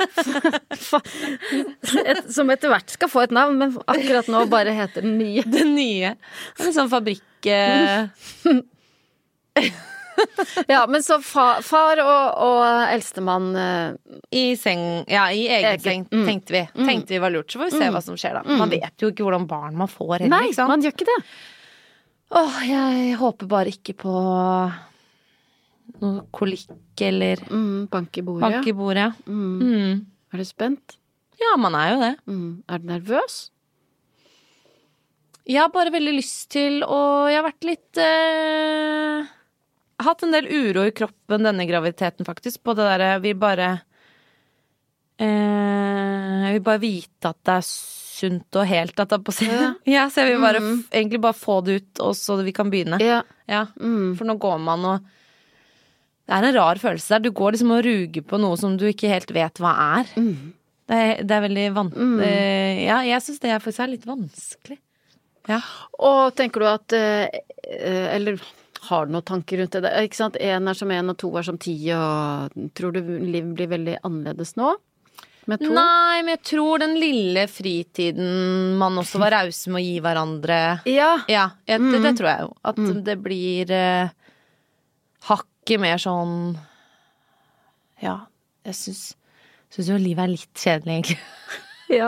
Et, som etter hvert skal få et navn, men akkurat nå bare heter den nye. Den nye. Det er en sånn fabrikk... Eh... Ja, men så fa, far og, og eldstemann uh, I seng, ja, i egen Egen. seng, Mm. tenkte vi. Mm. Tenkte vi var lurt, så får vi se Mm. hva som skjer da. Mm. Man vet jo ikke hvordan barn man får heller, Nei, ikke sant? man gjør ikke det. Åh, jeg håper bare ikke på noe kolikk eller mm, Bank i bordet. bank i bordet. Mm. Mm. Er du spent? Ja, man er jo det. Mm. Er du nervøs? Jeg har bare veldig lyst til å Jeg har vært litt eh, hatt en del uro i kroppen denne graviditeten, faktisk. På det derre Jeg vil bare eh, Jeg vil bare vite at det er sunt og helt, at det er på seg. Ja. Ja, så jeg vil bare Mm. f- egentlig bare få det ut, og så vi kan begynne. Ja. Ja. Mm. For nå går man og Det er en rar følelse der. Du går liksom og ruger på noe som du ikke helt vet hva er. Mm. Det er, det er veldig van... Mm. eh, ja, jeg syns det er faktisk er litt vanskelig. Ja. Og tenker du at eh, eh, Eller har du noen tanker rundt det? Ikke sant? En er som en, og to er som ti, og tror du livet blir veldig annerledes nå? Med to? Nei, men jeg tror den lille fritiden man også var rause med å gi hverandre. Ja. Ja, jeg, det, Mm. det tror jeg jo. At Mm. det blir eh, hakket mer sånn Ja, jeg syns Syns jo livet er litt kjedelig, egentlig. Ja.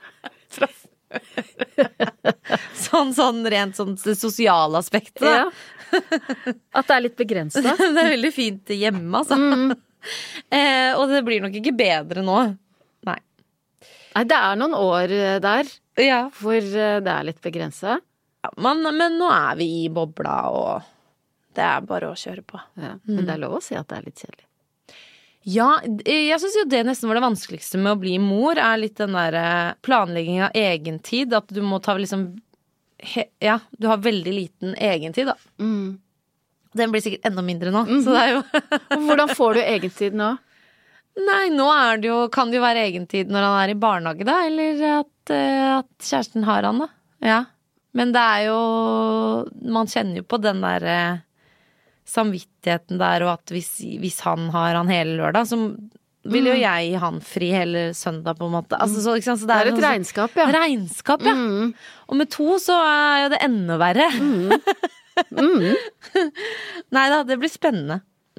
Sånn, sånn rent sånn det sosiale aspektet. da. Ja. At det er litt begrenset. Det er veldig fint hjemme, altså. Mm. Eh, og det blir nok ikke bedre nå. Nei. Nei, det er noen år eh, der Ja. hvor eh, det er litt begrenset. Ja, men, men nå er vi i bobla, og det er bare å kjøre på. Ja. Men det er lov å si at det er litt kjedelig. Ja, jeg synes jo det nesten var det vanskeligste med å bli mor, er litt den der planlegging av egentid, at du må ta liksom he, ja, du har veldig liten egentid, da. Mm. Den blir sikkert enda mindre nå, så det er jo Og hvordan får du egentid nå? Nei, nå er det jo, kan det jo være egentid når han er i barnehage, da, eller at, eh, at kjæresten har han, da. Ja. Men det er jo Man kjenner jo på den der eh, samvittigheten der, og at hvis, hvis han har han hele lørdag, så vil jo jeg gi han fri hele søndag, på en måte. Altså, så, ikke sant? Så Det er et noe sånn- regnskap, ja. Regnskap, ja. Mm. Og med to så er jo det enda verre. Mm. Nei da, det blir spennende.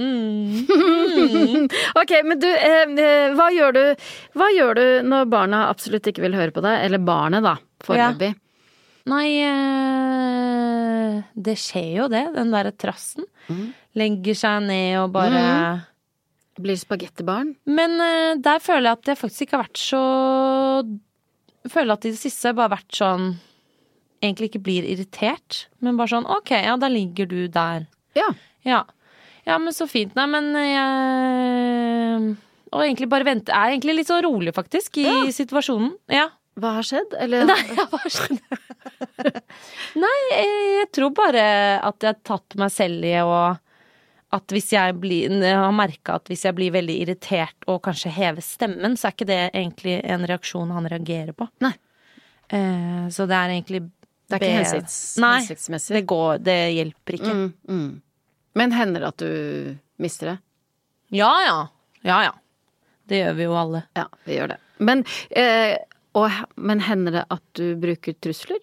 Mm. Ok, men du, eh, eh, hva gjør du Hva gjør du når barna absolutt ikke vil høre på deg? Eller barnet, da, foreløpig. Nei, eh, det skjer jo det, den derre trassen. Mm. Legger seg ned og bare Mm. Blir spagettibarn? Men eh, der føler jeg at jeg faktisk ikke har vært så Føler at i det siste har jeg bare vært sånn egentlig ikke blir irritert, men bare sånn ok, ja, da ligger du der. Ja. Ja. Ja, men så fint. Nei, men jeg Og egentlig bare vente. Er egentlig litt så rolig, faktisk, i Ja. situasjonen. Ja. Hva har skjedd? Eller? Nei, jeg bare skjønner. Nei, jeg, jeg tror bare at jeg har tatt meg selv i å At hvis jeg blir Jeg har merka at hvis jeg blir veldig irritert og kanskje hever stemmen, så er ikke det egentlig en reaksjon han reagerer på. Nei. Eh, så det er egentlig Det er ikke be- hensikts, Nei, hensiktsmessig. det går Det hjelper ikke. Mm, mm. Men hender det at du mister det? Ja, ja. Ja, ja. Det gjør vi jo alle. Ja, vi gjør det. Men, eh, og, men hender det at du bruker trusler?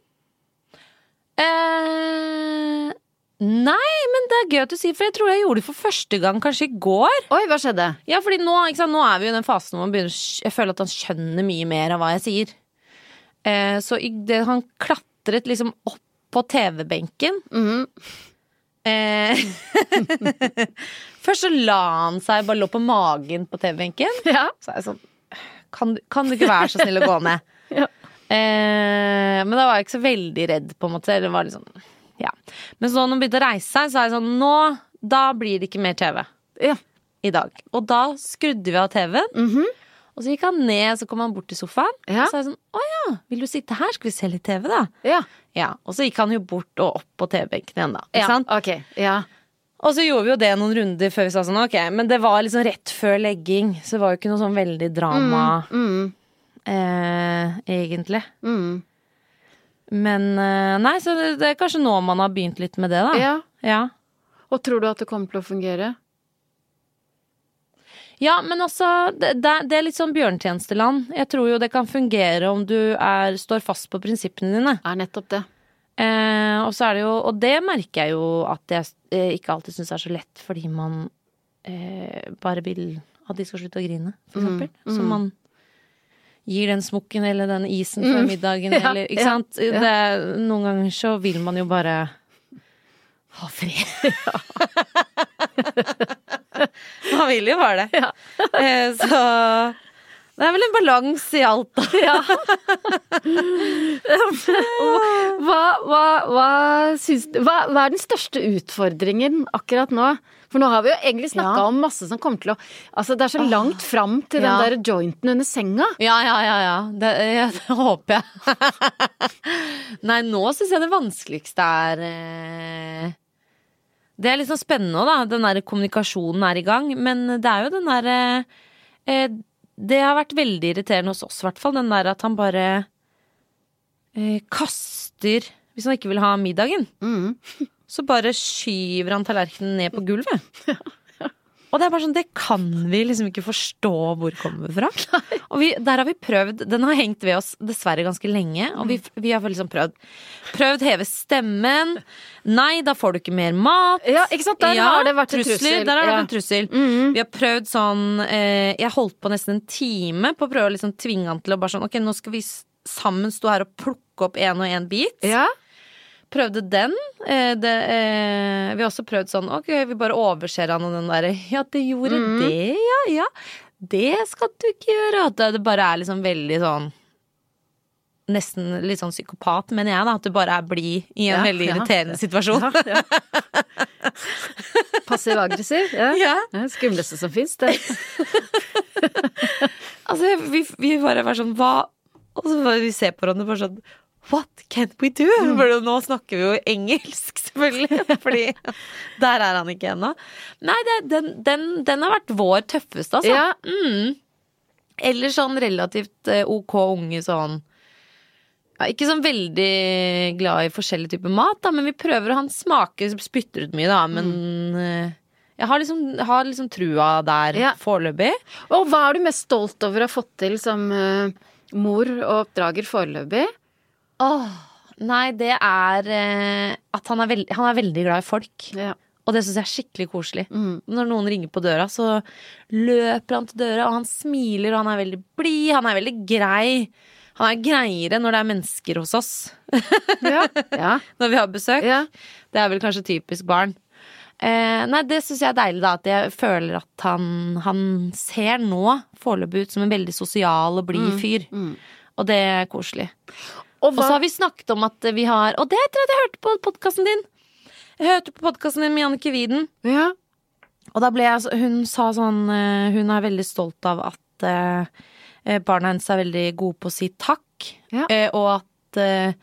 Eh, nei, men det er gøy at du sier, for jeg tror jeg gjorde det for første gang kanskje i går. Oi, hva skjedde? Ja, fordi nå, ikke sant, nå er vi jo i den fasen hvor man begynner, å skj- jeg føler at han skjønner mye mer av hva jeg sier. Eh, så i det, han klatret liksom opp på T V-benken. Mhm. Eh, først så la han seg, bare lå på magen på T V-benken. Ja. Så er jeg sånn, kan, du- kan du ikke være så snill å gå ned? Ja. Eh, men da var jeg ikke så veldig redd, på en måte. Det var litt sånn, ja. Men så når han begynte å reise seg, så er jeg sånn, nå, da blir det ikke mer T V Ja. i dag. Og da skrudde vi av T V-en, Mhm. og så gikk han ned, så kom han bort til sofaen. Ja. Og så er jeg sånn, å ja, vil du sitte her? Skal vi se litt T V da? Ja. Ja, og så gikk han jo bort og opp på T V-benken igjen da, ikke Ja. sant? Ok, ja. Og så gjorde vi jo det noen runder før vi sa sånn, ok, men det var liksom rett før legging, så det var jo ikke noe sånn veldig drama, Mm. eh, egentlig. Mm. Men, eh, nei, så det, det er kanskje nå man har begynt litt med det da. Ja. Ja. Og tror du at det kommer til å fungere? Ja, men altså, det, det det er litt sånn bjørntjenesteland. Jeg tror jo det kan fungere om du er, står fast på prinsippene dine. Er nettopp det. Eh, og så er det jo, og det merker jeg jo at jeg eh, ikke alltid synes er så lett, fordi man eh, bare vil at de skal slutte å grine, for eksempel. Mm, mm. Så man gir den smokken eller den isen før middagen, mm, ja, eller, ikke sant? Ja, ja. Det, noen ganger så vil man jo bare ha fred. Man vil jo bare det. Ja. Eh, så det er vel en balans i alt da. Ja. hva, hva, hva, synes, hva, hva er den største utfordringen akkurat nå? For nå har vi jo egentlig snakket ja. om masse som kommer til å... Altså det er så langt fram til ja. den der jointen under senga. Ja, ja, ja, ja. Det, ja, det håper jeg. Nei, nå synes jeg det vanskeligste er... Eh... Det er litt sånn spennende da. Den der kommunikasjonen er i gang. Men det er jo den der... Eh... Det har vært veldig irriterende hos oss, i hvert fall. Den der at han bare eh, kaster, hvis han ikke vil ha middagen, mm. så bare skyver han tallerkenen ned på gulvet. Ja, ja. Og det er bare sånn, det kan vi liksom ikke forstå hvor kommer fra. Nei. Og vi, der har vi prøvd, den har hengt ved oss dessverre ganske lenge, og vi, vi har liksom prøvd, prøvd heve stemmen. Nei, da får du ikke mer mat. Ja, ikke sant? Der ja, har det vært en trussel. trussel. Der har det ja. vært en trussel. Mm-hmm. Vi har prøvd sånn, eh, jeg holdt på nesten en time på å prøve å liksom tvinge han til å bare sånn, ok, nå skal vi sammen stå her og plukke opp en og en bit. Ja. Prøvde den. Eh, det, eh, vi har også prøvd sånn, ok, vi bare overser han og den der, ja, det gjorde mm. det, ja, ja. Det skal du ikke gjøre. Det, det bare er liksom veldig sånn, nesten litt sånn psykopat, mener jeg da, at du bare er blid i en ja, veldig irriterende ja. situasjon. Ja, ja. Passiv-aggressiv, ja. ja. Det er skumleste som finnes, det. Altså, vi, vi bare var sånn, hva? Og så bare vi ser på hverandre bare sånn, what can we do? Mm. For nå snakker vi jo engelsk, selvfølgelig, fordi der er han ikke ennå. Nei, det, den, den, den har vært vår tøffeste, altså. Ja. Mm. Eller sånn relativt uh, ok unge sånn, ja, ikke sånn veldig glad i forskjellige typer mat, da, men vi prøver, han smaker, spytter ut mye, da, men mm. uh, jeg har liksom, har liksom trua der ja. foreløpig. Og hva er du mest stolt over å ha fått til som uh, mor og oppdrager foreløpig? Åh, nei, det er eh, at han er, veld, han er veldig glad i folk. Ja. Og det synes jeg er skikkelig koselig. Mm. Når noen ringer på døra, så løper han til døra, og han smiler, og han er veldig blid, han er veldig grei. Han er greiere når det er mennesker hos oss. Ja. Ja. Når vi har besøk. Ja. Det er vel kanskje typisk barn. Eh, nei, det synes jeg er deilig da, at jeg føler at han, han ser nå foreløpig ut som en veldig sosial og blid mm. fyr. Mm. Og det er koselig. Og, og så har vi snakket om at vi har, og det tror jeg jeg hørte på podcasten din. Jeg hørte på podcasten din med Jannicke Wieden. Ja. Og da ble jeg, hun sa sånn, hun er veldig stolt av at uh, barna hennes er veldig gode på å si takk. Ja. Uh, og at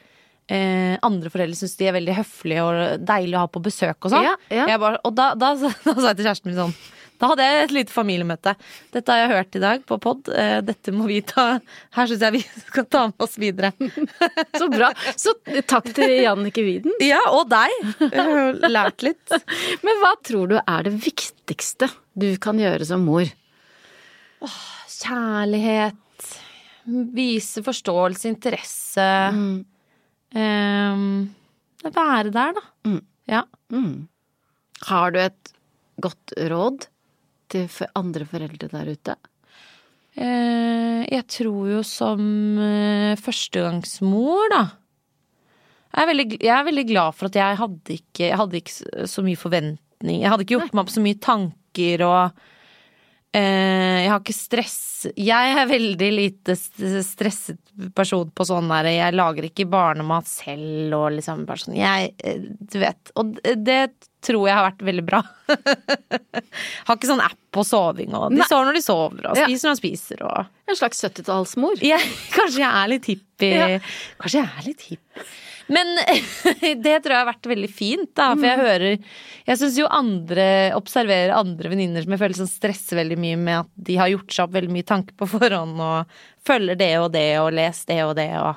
uh, andre foreldre synes de er veldig høflige og deilige å ha på besøk og sånn. Ja, ja. Jeg bare, og da, da, da, da sa jeg til kjæresten min sånn, da hadde jeg et lite familiemøte. Dette har jeg hørt i dag på podd. Dette må vi ta. Her synes jeg vi skal ta med oss videre. Så bra. Så takk til Jannicke Wieden. Ja, og deg. Jeg har lært litt. Men hva tror du er det viktigste du kan gjøre som mor? Åh, kjærlighet. Vise forståelse, interesse. Mm. Um, være der, da. Mm. Ja. Mm. Har du et godt råd til andre foreldre der ute? Eh, jeg tror jo som eh, førstegangsmor da. Jeg er, veldig, jeg er veldig glad for at jeg hadde ikke, jeg hadde ikke så mye forventning. Jeg hadde ikke gjort meg opp så mye tanker og eh, jeg har ikke stress. Jeg er veldig lite stresset person på sånn der. Jeg lager ikke barnemat selv og liksom bare sånn. Jeg, du vet, og det tror jeg har vært veldig bra. Har ikke sånn app på soving, og de Nei. sover når de sover, og spiser når de spiser, og en slags syttitallsmor. Ja, kanskje jeg er litt hipp i ja. Kanskje jeg er litt hipp. Men det tror jeg har vært veldig fint, da, for jeg hører jeg synes jo andre observerer andre venninner som jeg føler som stresser veldig mye med at de har gjort seg opp veldig mye tanker på forhånd, og følger det og det, og leser det og det, og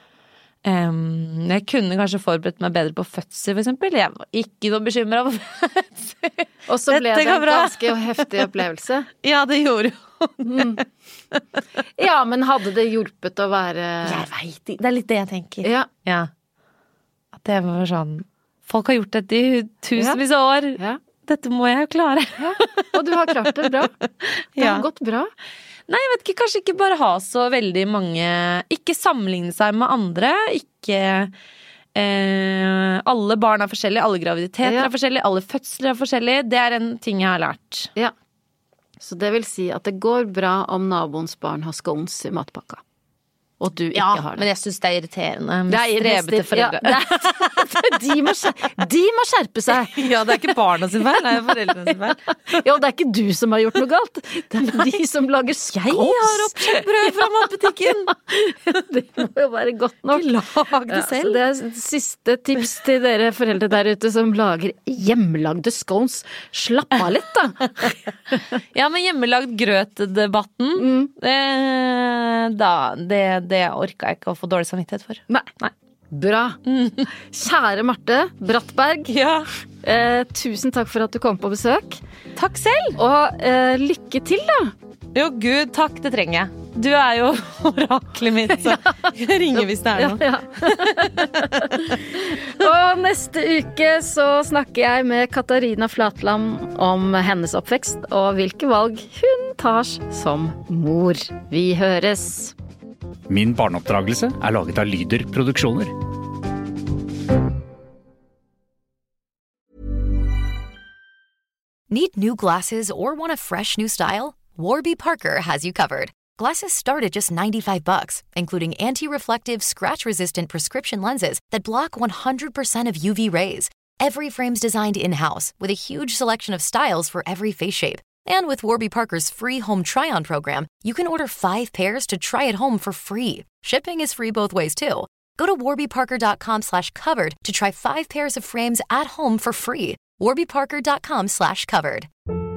Um, jeg kunne kanskje forberedt meg bedre på fødsel, for eksempel. Jeg var ikke noe bekymret på fødsel. Og så ble det en ganske heftig opplevelse. Ja, det gjorde jo. Mm. Ja, men hadde det hjulpet å være... Jeg vet ikke, det er litt det jeg tenker. Ja. Ja. At Det var sånn, folk har gjort dette i tusenvis av år. Ja. Dette må jeg jo klare. Ja. Og du har klart det bra. Det Ja. har gått bra. Nei, jeg vet ikke, kanskje ikke bare ha så veldig mange, ikke sammenligne seg med andre, ikke eh, alle barn er forskjellige, alle graviditeter Ja. er forskjellige, alle fødsler er forskjellige, det er en ting jeg har lært. Ja. Så det vil si at det går bra om naboens barn har scones i matpakka. Og du ikke Ja, har det. men jeg synes det er irriterende med Det er strebete foreldre. Ja, det, de, må skjerpe, de må skjerpe seg. Ja, det er ikke barna sin feil, det er foreldrene sin feil. Ja, det er ikke du som har gjort noe galt. Det er de som lager scones. Jeg har oppkjøpt brød fra matbutikken. Det må jo være godt nok. Lag det Ja, selv. så det er siste tips til dere foreldre der ute som lager hjemmelagde scones. Slapp av litt, da. Ja, men hjemmelagd grøt-debatten, Mm. eh, da, det, det orka jeg ikke å få dårlig samvittighet for. Nei. Nei. Bra. Kjære Marte Brattberg, Ja, eh, tusen takk for at du kom på besøk. takk selv. Og eh, lykke til, da. Jo, Gud, takk, det trenger jeg. Du er jo oraklet mitt, så jeg ringer hvis det er noe. Ja, ja. Og neste uke så snakker jeg med Katarina Flatland om hennes oppvekst og hvilke valg hun tar som mor. Vi høres. Min barneoppdragelse er laget av Lyder Produksjoner. Need new glasses or want a fresh new style? Warby Parker has you covered. Glasses start at just ninety-five bucks, including anti-reflective, scratch-resistant prescription lenses that block one hundred percent of U V rays. Every frame's designed in-house with a huge selection of styles for every face shape. And with Warby Parker's free home try-on program, you can order five pairs to try at home for free. Shipping is free both ways, too. Go to warbyparker.com slash covered to try five pairs of frames at home for free. warbyparker.com slash covered.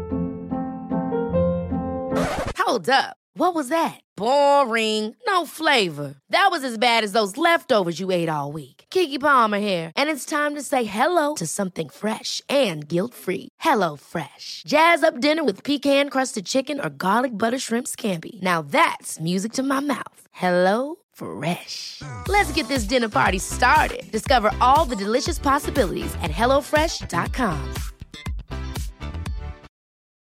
Hold up. What was that? Boring. No flavor. That was as bad as those leftovers you ate all week. Keke Palmer here, and it's time to say hello to something fresh and guilt-free. Hello Fresh. Jazz up dinner with pecan-crusted chicken or garlic butter shrimp scampi. Now that's music to my mouth. Hello Fresh. Let's get this dinner party started. Discover all the delicious possibilities at hello fresh dot com.